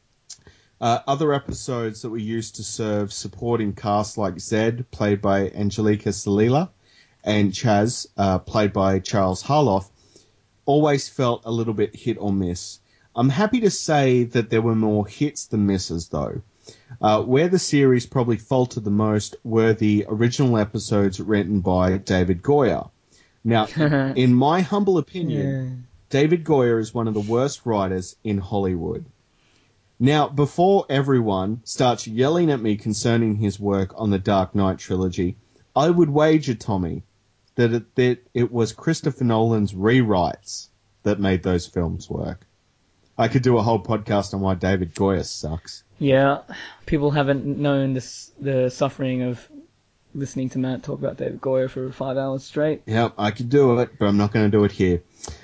Other episodes that were used to serve supporting cast like Zed, played by Angelica Salila, and Chaz, played by Charles Harloff, always felt a little bit hit or miss. I'm happy to say that there were more hits than misses, though. Where the series probably faltered the most were the original episodes written by David Goyer. Now, in my humble opinion, David Goyer is one of the worst writers in Hollywood. Now, before everyone starts yelling at me concerning his work on the Dark Knight trilogy, I would wager, Tommy, that it was Christopher Nolan's rewrites that made those films work. I could do a whole podcast on why David Goyer sucks. Yeah, people haven't known the suffering of listening to Matt talk about David Goyer for 5 hours straight. Yep, I could do it, but I'm not going to do it here.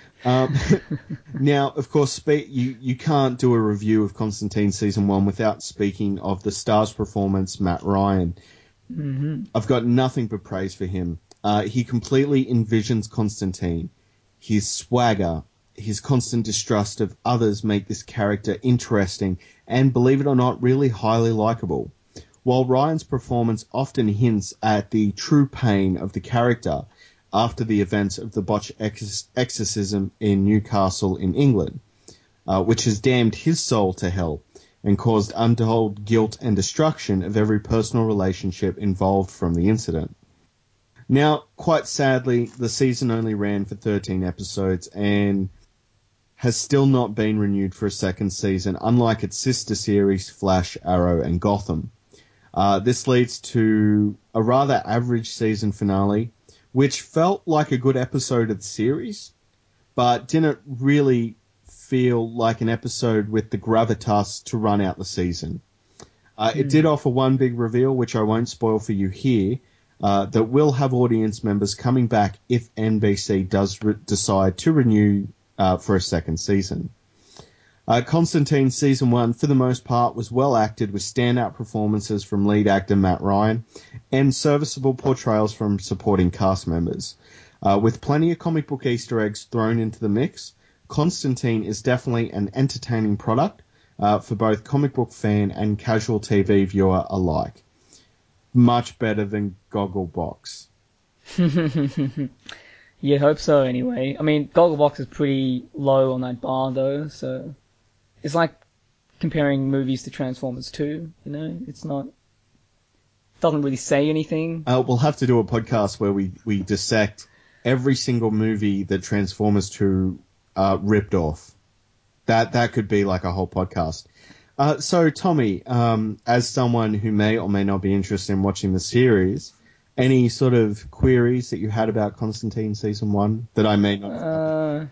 Now, of course, you can't do a review of Constantine Season 1 without speaking of the star's performance, Matt Ryan. Mm-hmm. I've got nothing but praise for him. He completely envisions Constantine. His swagger, his constant distrust of others make this character interesting and, believe it or not, really highly likable. While Ryan's performance often hints at the true pain of the character after the events of the botched exorcism in Newcastle in England, which has damned his soul to hell and caused untold guilt and destruction of every personal relationship involved from the incident. Now, quite sadly, the season only ran for 13 episodes, and has still not been renewed for a second season, unlike its sister series Flash, Arrow, and Gotham. This leads to a rather average season finale, which felt like a good episode of the series, but didn't really feel like an episode with the gravitas to run out the season. It did offer one big reveal, which I won't spoil for you here, that will have audience members coming back if NBC does decide to renew for a second season. Constantine Season 1, for the most part, was well acted with standout performances from lead actor Matt Ryan and serviceable portrayals from supporting cast members. With plenty of comic book Easter eggs thrown into the mix, Constantine is definitely an entertaining product for both comic book fan and casual TV viewer alike. Much better than Gogglebox. You'd hope so, anyway. I mean, Gogglebox is pretty low on that bar, though, so it's like comparing movies to Transformers 2, you know? It's not... doesn't really say anything. We'll have to do a podcast where we dissect every single movie that Transformers 2 ripped off. That could be like a whole podcast. So, Tommy, as someone who may or may not be interested in watching the series, any sort of queries that you had about Constantine Season 1 that I may not have?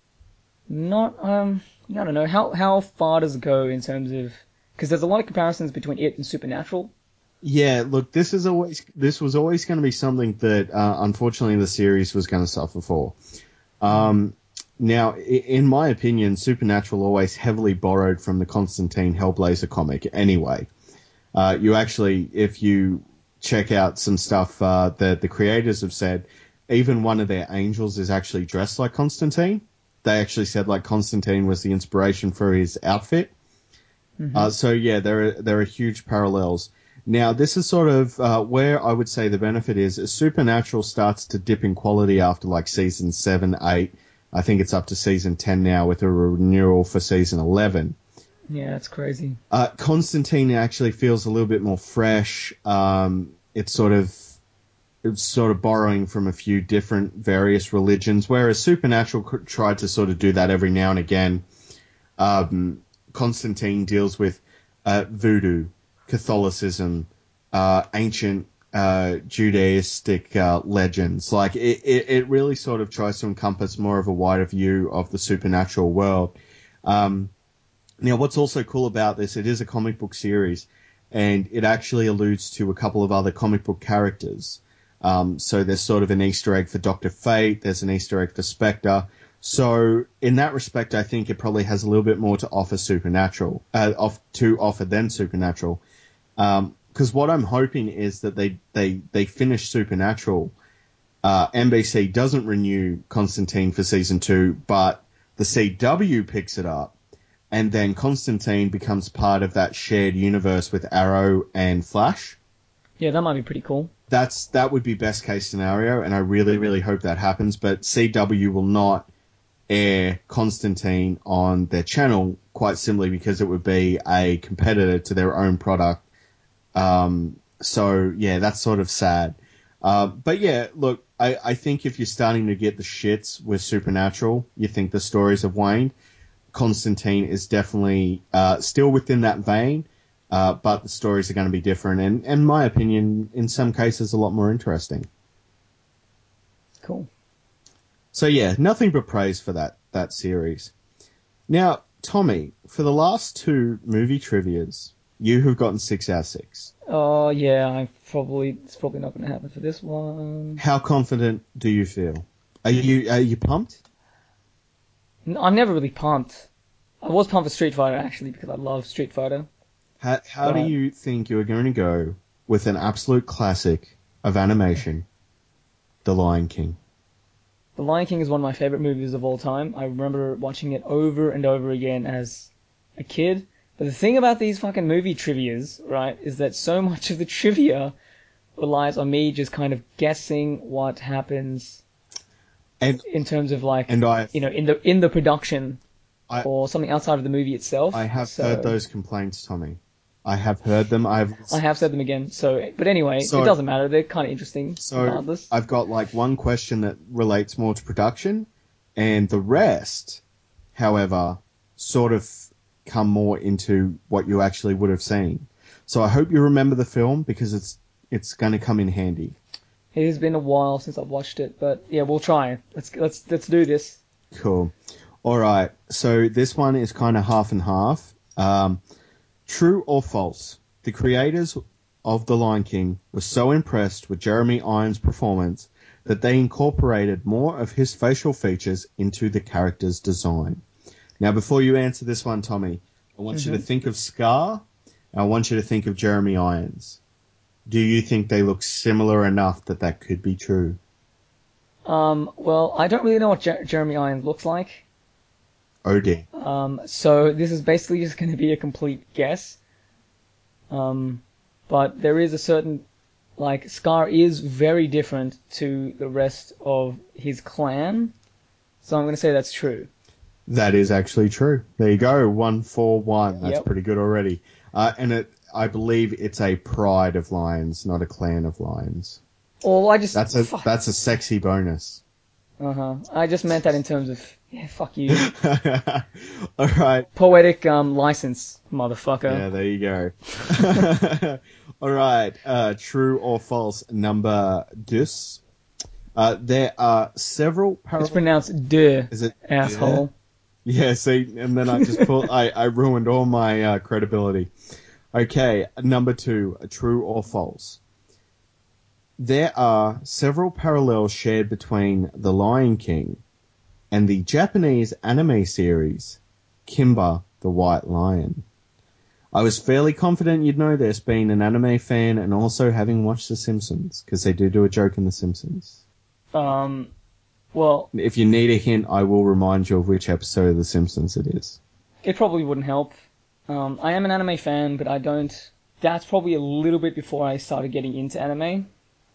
I don't know. How far does it go in terms of... because there's a lot of comparisons between it and Supernatural. Yeah, look, this was always going to be something that, unfortunately, the series was going to suffer for. Now, in my opinion, Supernatural always heavily borrowed from the Constantine Hellblazer comic anyway. You actually, if you check out some stuff that the creators have said, even one of their angels is actually dressed like Constantine. They actually said like Constantine was the inspiration for his outfit. So yeah, there are huge parallels. Now, this is sort of where I would say the benefit is Supernatural starts to dip in quality after like season 7, 8. I think it's up to season 10 now with a renewal for season 11. Yeah, that's crazy. Constantine actually feels a little bit more fresh. It's sort of borrowing from a few different various religions, whereas Supernatural tried to sort of do that every now and again. Constantine deals with voodoo, Catholicism, ancient Judaistic legends. Like it really sort of tries to encompass more of a wider view of the supernatural world. Now, what's also cool about this, it is a comic book series, and it actually alludes to a couple of other comic book characters. So there's sort of an Easter egg for Dr. Fate, there's an Easter egg for Spectre. So in that respect, I think it probably has a little bit more to offer than Supernatural. Because what I'm hoping is that they finish Supernatural. NBC doesn't renew Constantine for season 2, but the CW picks it up, and then Constantine becomes part of that shared universe with Arrow and Flash. Yeah, that might be pretty cool. That would be best case scenario, and I really, really hope that happens. But CW will not air Constantine on their channel, quite simply because it would be a competitor to their own product. So yeah, that's sort of sad. But yeah, look, I think if you're starting to get the shits with Supernatural, you think the stories have waned, Constantine is definitely, still within that vein, but the stories are going to be different and, in my opinion, in some cases a lot more interesting. Cool. So yeah, nothing but praise for that series. Now, Tommy, for the last 2 movie trivias, you have gotten 6 out of 6. Oh, yeah, it's probably not going to happen for this one. How confident do you feel? Are you pumped? I'm never really pumped. I was pumped for Street Fighter, actually, because I love Street Fighter. How do you think you're going to go with an absolute classic of animation, The Lion King? The Lion King is one of my favorite movies of all time. I remember watching it over and over again as a kid. But the thing about these fucking movie trivias, right, is that so much of the trivia relies on me just kind of guessing what happens in terms of like, in the production or something outside of the movie itself. I have heard those complaints, Tommy. I have heard them. I have said them again. But anyway, it doesn't matter. They're kind of interesting regardless. I've got like one question that relates more to production, and the rest however, sort of come more into what you actually would have seen. So I hope you remember the film because it's going to come in handy. It has been a while since I've watched it, but yeah, we'll try. Let's do this. Cool. All right. So this one is kind of half and half. True or false? The creators of The Lion King were so impressed with Jeremy Irons' performance that they incorporated more of his facial features into the character's design. Now, before you answer this one, Tommy, I want you to think of Scar, and I want you to think of Jeremy Irons. Do you think they look similar enough that that could be true? Well, I don't really know what Jeremy Irons looks like. Oh dear. So this is basically just going to be a complete guess. But there is a certain, like, Scar is very different to the rest of his clan. So I'm going to say that's true. That is actually true. There you go. 1-for-1. That's Yep. pretty good already. And I believe it's a pride of lions, not a clan of lions. Or I just... That's a sexy bonus. I just meant that in terms of... Yeah, fuck you. All right. Poetic license, motherfucker. Yeah, there you go. All right. True or false? Number deux. There are several It's pronounced de, Is it asshole. Yeah, see, and then I ruined all my credibility. Okay, number 2, true or false? There are several parallels shared between The Lion King and the Japanese anime series Kimba the White Lion. I was fairly confident you'd know this, being an anime fan and also having watched The Simpsons, because they do a joke in The Simpsons. Well, If you need a hint, I will remind you of which episode of The Simpsons it is. it probably wouldn't help. I am an anime fan, but I don't... That's probably a little bit before I started getting into anime.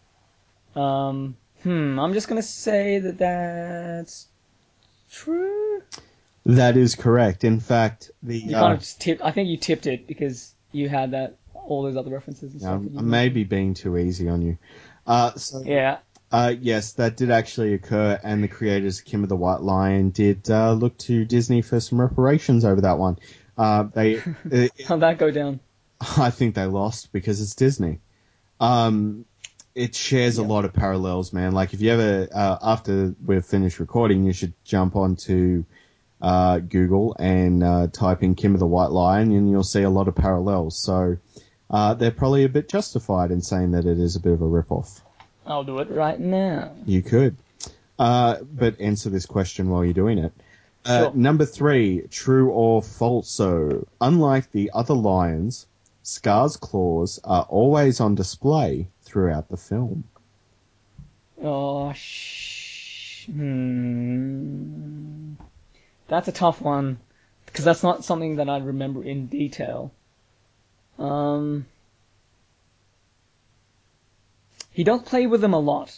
I'm just gonna say that that's true. That is correct. In fact, You kind of just tipped... I think you tipped it because you had all those other references and stuff. I may be being too easy on you. Yeah. Yes, that did actually occur, and the creators of Kimba the White Lion did look to Disney for some reparations over that one. How'd that go down? I think they lost because it's Disney. It shares a lot of parallels, man. Like, if you ever, after we've finished recording, you should jump onto Google and type in Kimba the White Lion, and you'll see a lot of parallels. So they're probably a bit justified in saying that it is a bit of a rip-off. I'll do it right now. You could. But answer this question while you're doing it. Sure. Number 3, true or falso? Unlike the other lions, Scar's claws are always on display throughout the film. Oh, That's a tough one, because that's not something that I remember in detail. He does play with them a lot.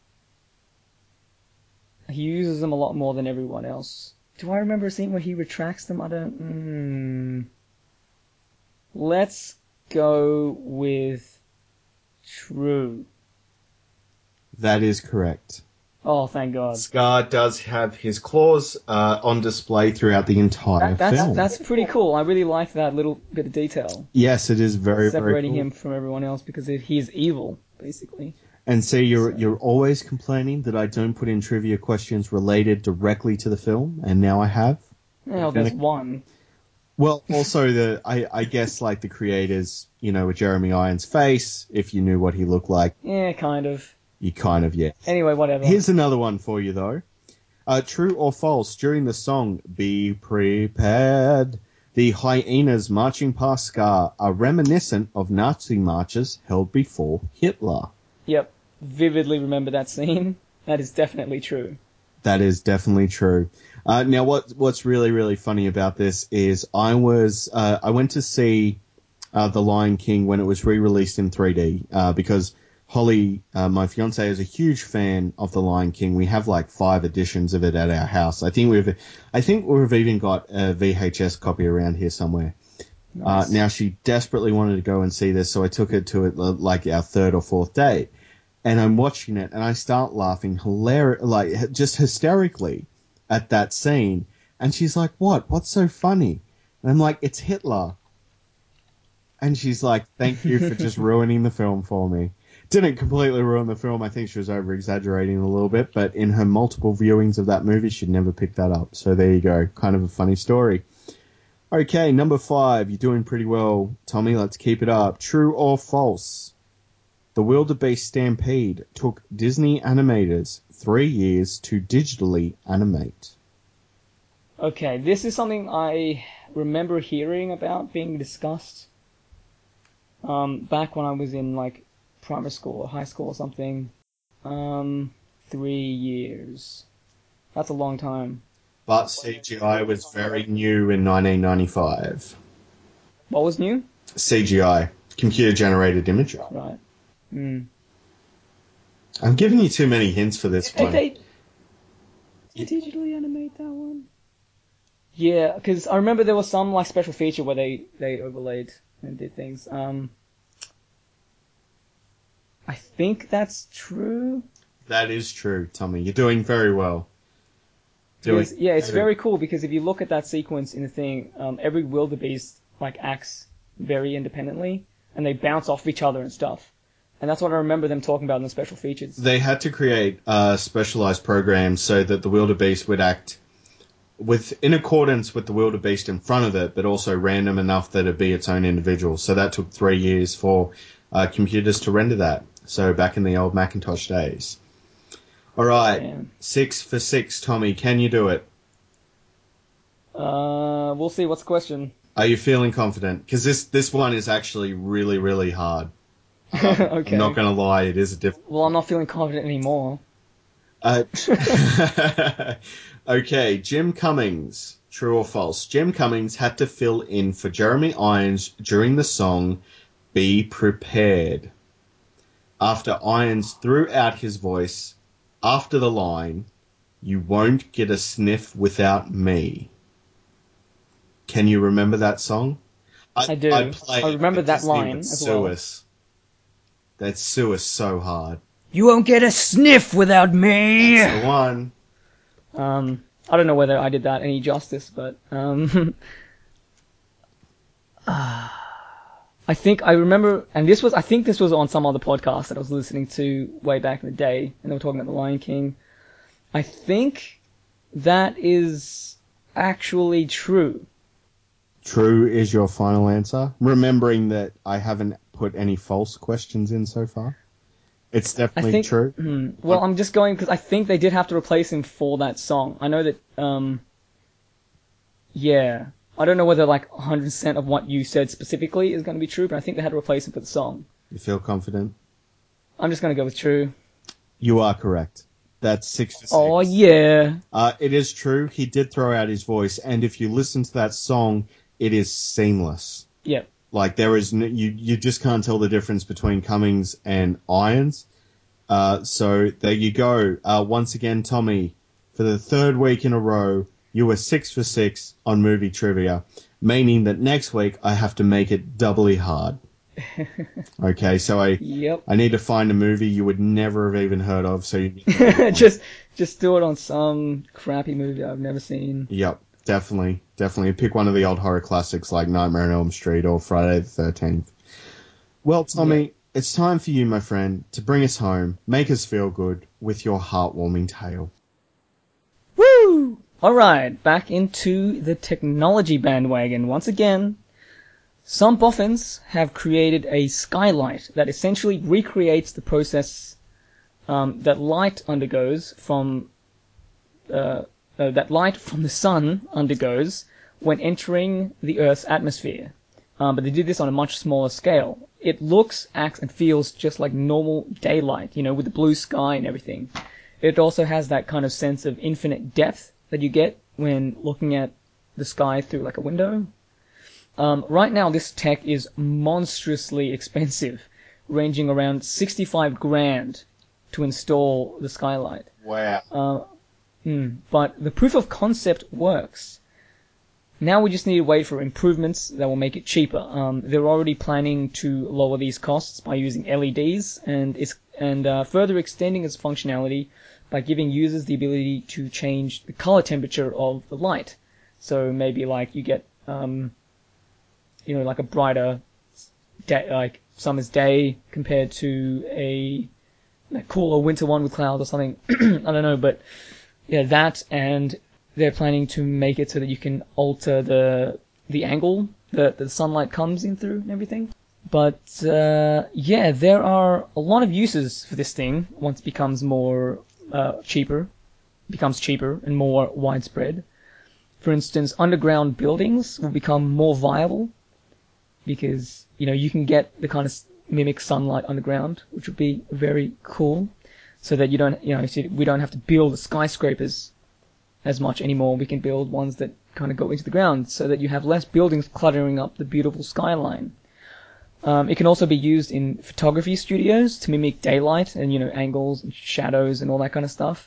He uses them a lot more than everyone else. Do I remember a scene where he retracts them? I don't... Let's go with true. That is correct. Oh, thank God. Scar does have his claws on display throughout the entire film. That's pretty cool. I really like that little bit of detail. Yes, it is very, very cool. Separating him from everyone else because he's evil, basically. And see, you're always complaining that I don't put in trivia questions related directly to the film, and now I have. Well, there's one. Well, also I guess like the creators, with Jeremy Irons' face, if you knew what he looked like. Yeah, kind of. You kind of, yeah. Anyway, whatever. Here's another one for you, though. True or false, during the song Be Prepared, the hyenas marching past Scar are reminiscent of Nazi marches held before Hitler. Yep. Vividly remember that scene. That is definitely true. That is definitely true. Now, what's really, really funny about this is I went to see The Lion King when it was re-released in 3D because Holly, my fiance, is a huge fan of The Lion King. We have like 5 editions of it at our house. I think we've even got a VHS copy around here somewhere. Nice. Now she desperately wanted to go and see this, so I took her to it like our 3rd or 4th date. And I'm watching it, and I start laughing just hysterically at that scene. And she's like, what? What's so funny? And I'm like, it's Hitler. And she's like, thank you for just ruining the film for me. Didn't completely ruin the film. I think she was over-exaggerating a little bit, but in her multiple viewings of that movie, she'd never picked that up. So there you go. Kind of a funny story. Okay, number 5. You're doing pretty well, Tommy. Let's keep it up. True or false? The Wildebeest Stampede took Disney animators 3 years to digitally animate. Okay, this is something I remember hearing about being discussed back when I was in like primary school or high school or something. 3 years. That's a long time. But CGI was very new in 1995. What was new? CGI, computer-generated imagery. Right. Mm. I'm giving you too many hints for this one. Did they digitally animate that one? Yeah, because I remember there was some like special feature where they overlaid and did things. I think that's true. That is true, Tommy. You're doing very well. It's very cool because if you look at that sequence in the thing, every wildebeest like acts very independently, and they bounce off each other and stuff. And that's what I remember them talking about in the special features. They had to create specialized programs so that the wildebeest would act in accordance with the wildebeest in front of it, but also random enough that it'd be its own individual. So that took 3 years for computers to render that. So back in the old Macintosh days. All right, Man. 6 for 6, Tommy. Can you do it? We'll see. What's the question? Are you feeling confident? Because this one is actually really, really hard. Okay. I'm not going to lie, it is a difficult. Well, I'm not feeling confident anymore. Okay, Jim Cummings. True or false? Jim Cummings had to fill in for Jeremy Irons during the song Be Prepared. After Irons threw out his voice after the line, "You won't get a sniff without me." Can you remember that song? I do. I remember that line as well. They'd sue us so hard. You won't get a sniff without me. That's the one. I don't know whether I did that any justice, but I think I remember, and I think this was on some other podcast that I was listening to way back in the day, and they were talking about The Lion King. I think that is actually true. True is your final answer. Remembering that I haven't put any false questions in so far. It's definitely true. Well, I'm just going because I think they did have to replace him for that song. I know that, yeah. I don't know whether like 100% of what you said specifically is going to be true, but I think they had to replace him for the song. You feel confident? I'm just going to go with true. You are correct. That's 6 for 6. Oh, yeah. It is true. He did throw out his voice, and if you listen to that song, it is seamless. Yep. Like, there is you just can't tell the difference between Cummings and Irons. So there you go. Once again, Tommy, for the 3rd week in a row, you were 6 for 6 on movie trivia, meaning that next week I have to make it doubly hard. Okay, so I need to find a movie you would never have even heard of. So you just do it on some crappy movie I've never seen. Yep, definitely. Pick one of the old horror classics like Nightmare on Elm Street or Friday the 13th. Well, Tommy, It's time for you, my friend, to bring us home, make us feel good with your heartwarming tale. Woo! Alright, back into the technology bandwagon once again. Some boffins have created a skylight that essentially recreates the process that light undergoes from that light from the sun undergoes when entering the Earth's atmosphere. But they did this on a much smaller scale. It looks, acts, and feels just like normal daylight, with the blue sky and everything. It also has that kind of sense of infinite depth that you get when looking at the sky through like a window. Right now, this tech is monstrously expensive, ranging around 65 grand to install the skylight. Wow. But the proof of concept works. Now we just need to wait for improvements that will make it cheaper. They're already planning to lower these costs by using LEDs and further extending its functionality by giving users the ability to change the color temperature of the light. So maybe like you get, like a brighter day, like summer's day compared to a cooler winter one with clouds or something. I don't know, but yeah, that, and they're planning to make it so that you can alter the angle that the sunlight comes in through and everything. But yeah, there are a lot of uses for this thing once it becomes cheaper and more widespread. For instance, underground buildings will become more viable because you can get the kind of mimic sunlight underground, which would be very cool. So that we don't have to build skyscrapers as much anymore. We can build ones that kind of go into the ground, so that you have less buildings cluttering up the beautiful skyline. It can also be used in photography studios to mimic daylight and angles and shadows and all that kind of stuff.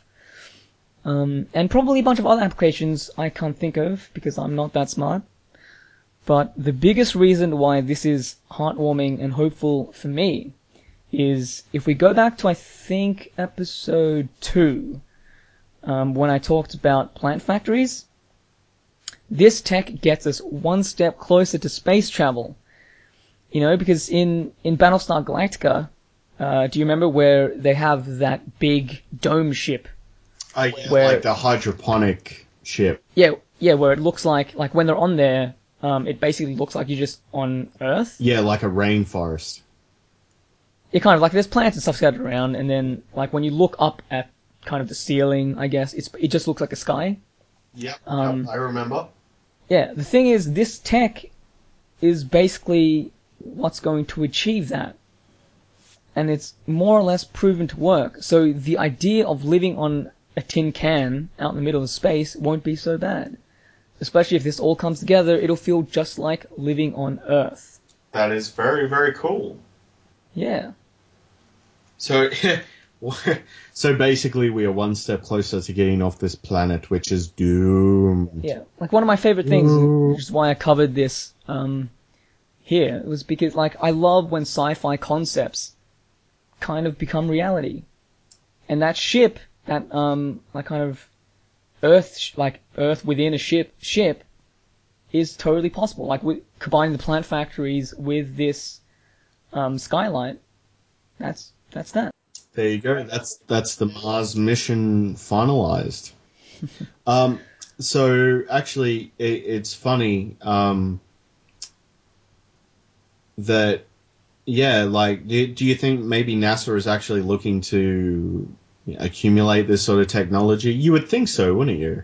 And probably a bunch of other applications I can't think of because I'm not that smart. But the biggest reason why this is heartwarming and hopeful for me is if we go back to, I think, episode 2, when I talked about plant factories, this tech gets us one step closer to space travel. Because in Battlestar Galactica, do you remember where they have that big dome ship? Yeah, like the hydroponic ship. Yeah, where it looks like when they're on there, it basically looks like you're just on Earth. Yeah, like a rainforest. Yeah, kind of like there's plants and stuff scattered around, and then like when you look up at kind of the ceiling, I guess it just looks like a sky. Yeah, I remember. Yeah, the thing is, this tech is basically what's going to achieve that. And it's more or less proven to work. So the idea of living on a tin can out in the middle of space won't be so bad. Especially if this all comes together, it'll feel just like living on Earth. That is very, very cool. Yeah. So, so basically we are one step closer to getting off this planet, which is doomed. Yeah. Like one of my favorite things, which is why I covered this here, was because like I love when sci-fi concepts kind of become reality. And that ship, that like kind of Earth within a ship is totally possible. Like combining the plant factories with this skylight, that's that. There you go. That's the Mars mission finalized. So actually, it's funny that like do you think maybe NASA is actually looking to accumulate this sort of technology? You would think so, wouldn't you?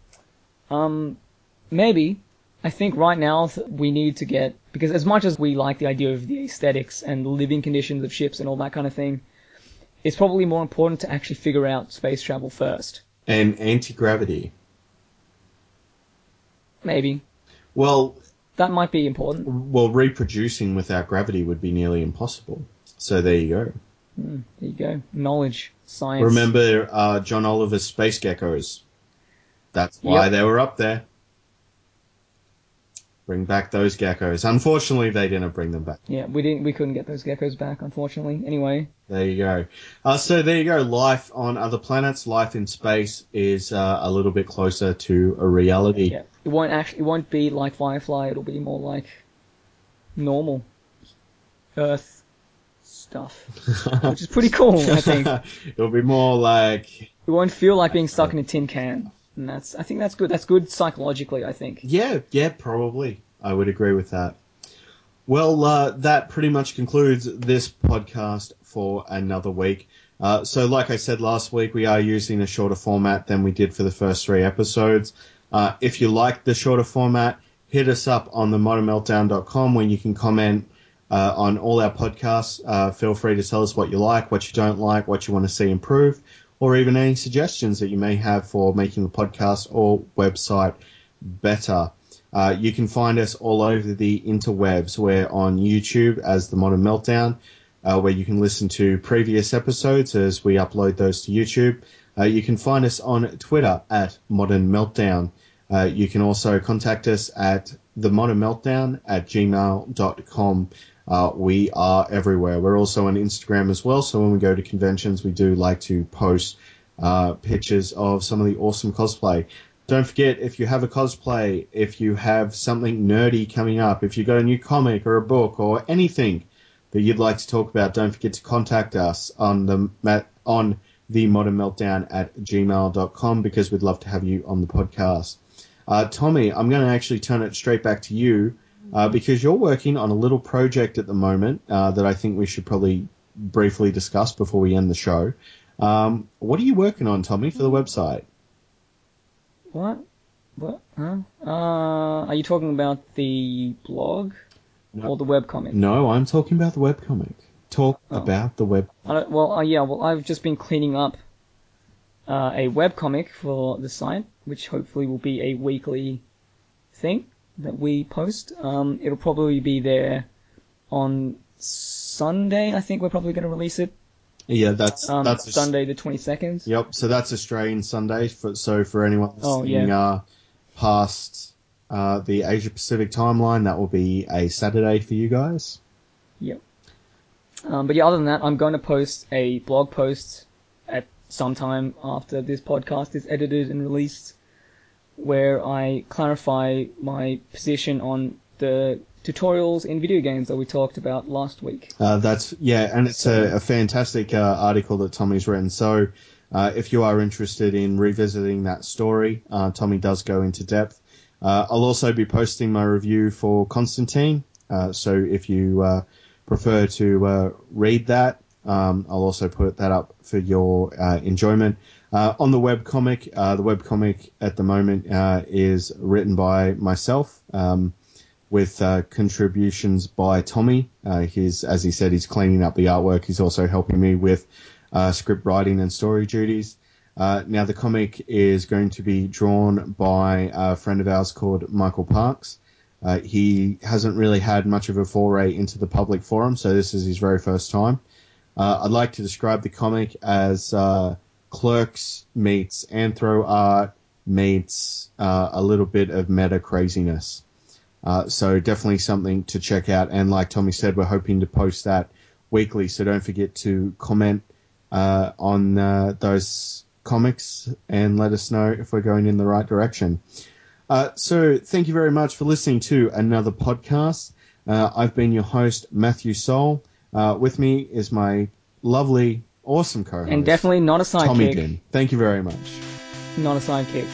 Maybe. I think right now we need to get, because as much as we like the idea of the aesthetics and the living conditions of ships and all that kind of thing, it's probably more important to actually figure out space travel first. And anti-gravity. Maybe. Well, that might be important. Well, reproducing without gravity would be nearly impossible. So there you go. There you go. Knowledge, science. Remember John Oliver's space geckos? That's why they were up there. Bring back those geckos. Unfortunately, they didn't bring them back. Yeah, we couldn't get those geckos back, unfortunately. Anyway. There you go. So there you go. Life on other planets, life in space is a little bit closer to a reality. Yeah. It won't be like Firefly. It'll be more like normal Earth stuff, which is pretty cool, I think. It'll be more like... It won't feel like being stuck in a tin can. And I think that's good. That's good psychologically, I think. Yeah, probably. I would agree with that. Well, that pretty much concludes this podcast for another week. So like I said last week, we are using a shorter format than we did for the first 3 episodes. If you like the shorter format, hit us up on themodernmeltdown.com where you can comment on all our podcasts. Feel free to tell us what you like, what you don't like, what you want to see improved, or even any suggestions that you may have for making the podcast or website better. You can find us all over the interwebs. We're on YouTube as The Modern Meltdown, where you can listen to previous episodes as we upload those to YouTube. You can find us on Twitter at Modern Meltdown. You can also contact us at themodernmeltdown@gmail.com. We are everywhere. We're also on Instagram as well, so when we go to conventions, we do like to post pictures of some of the awesome cosplay. Don't forget, if you have a cosplay, if you have something nerdy coming up, if you've got a new comic or a book or anything that you'd like to talk about, don't forget to contact us on the Modern Meltdown at gmail.com, because we'd love to have you on the podcast. Tommy, I'm going to actually turn it straight back to you, because you're working on a little project at the moment that I think we should probably briefly discuss before we end the show. What are you working on, Tommy, for the website? What? What? Huh? Are you talking about the blog or the webcomic? No, I'm talking about the webcomic. Talk about the web. I've just been cleaning up a webcomic for the site, which hopefully will be a weekly thing that we post. It'll probably be there on Sunday. I think we're probably going to release it. Yeah, that's Sunday the 22nd. Yep, so that's Australian Sunday. So for anyone listening past the Asia Pacific timeline, that will be a Saturday for you guys. Yep. But other than that, I'm going to post a blog post at some time after this podcast is edited and released, where I clarify my position on the tutorials in video games that we talked about last week. And it's a fantastic article that Tommy's written. So if you are interested in revisiting that story, Tommy does go into depth. I'll also be posting my review for Constantine. So if you prefer to read that, I'll also put that up for your enjoyment. On the webcomic at the moment is written by myself, with contributions by Tommy. As he said, he's cleaning up the artwork. He's also helping me with script writing and story duties. Now, the comic is going to be drawn by a friend of ours called Michael Parks. He hasn't really had much of a foray into the public forum, so this is his very first time. I'd like to describe the comic as Clerks meets Anthro art meets a little bit of meta craziness. So definitely something to check out. And like Tommy said, we're hoping to post that weekly. So don't forget to comment on those comics and let us know if we're going in the right direction. So thank you very much for listening to another podcast. I've been your host, Matthew Soul. With me is my lovely, awesome co-host. And definitely not a sidekick. Tommy Din. Thank you very much. Not a sidekick.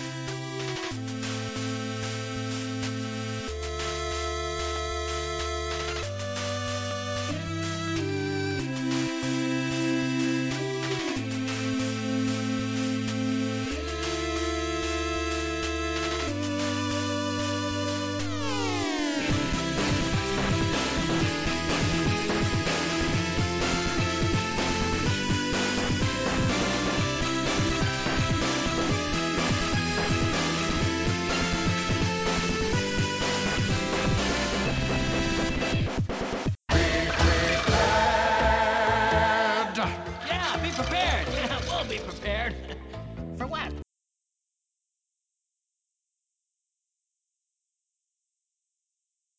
Yeah, be prepared. Yeah, we'll be prepared. For what?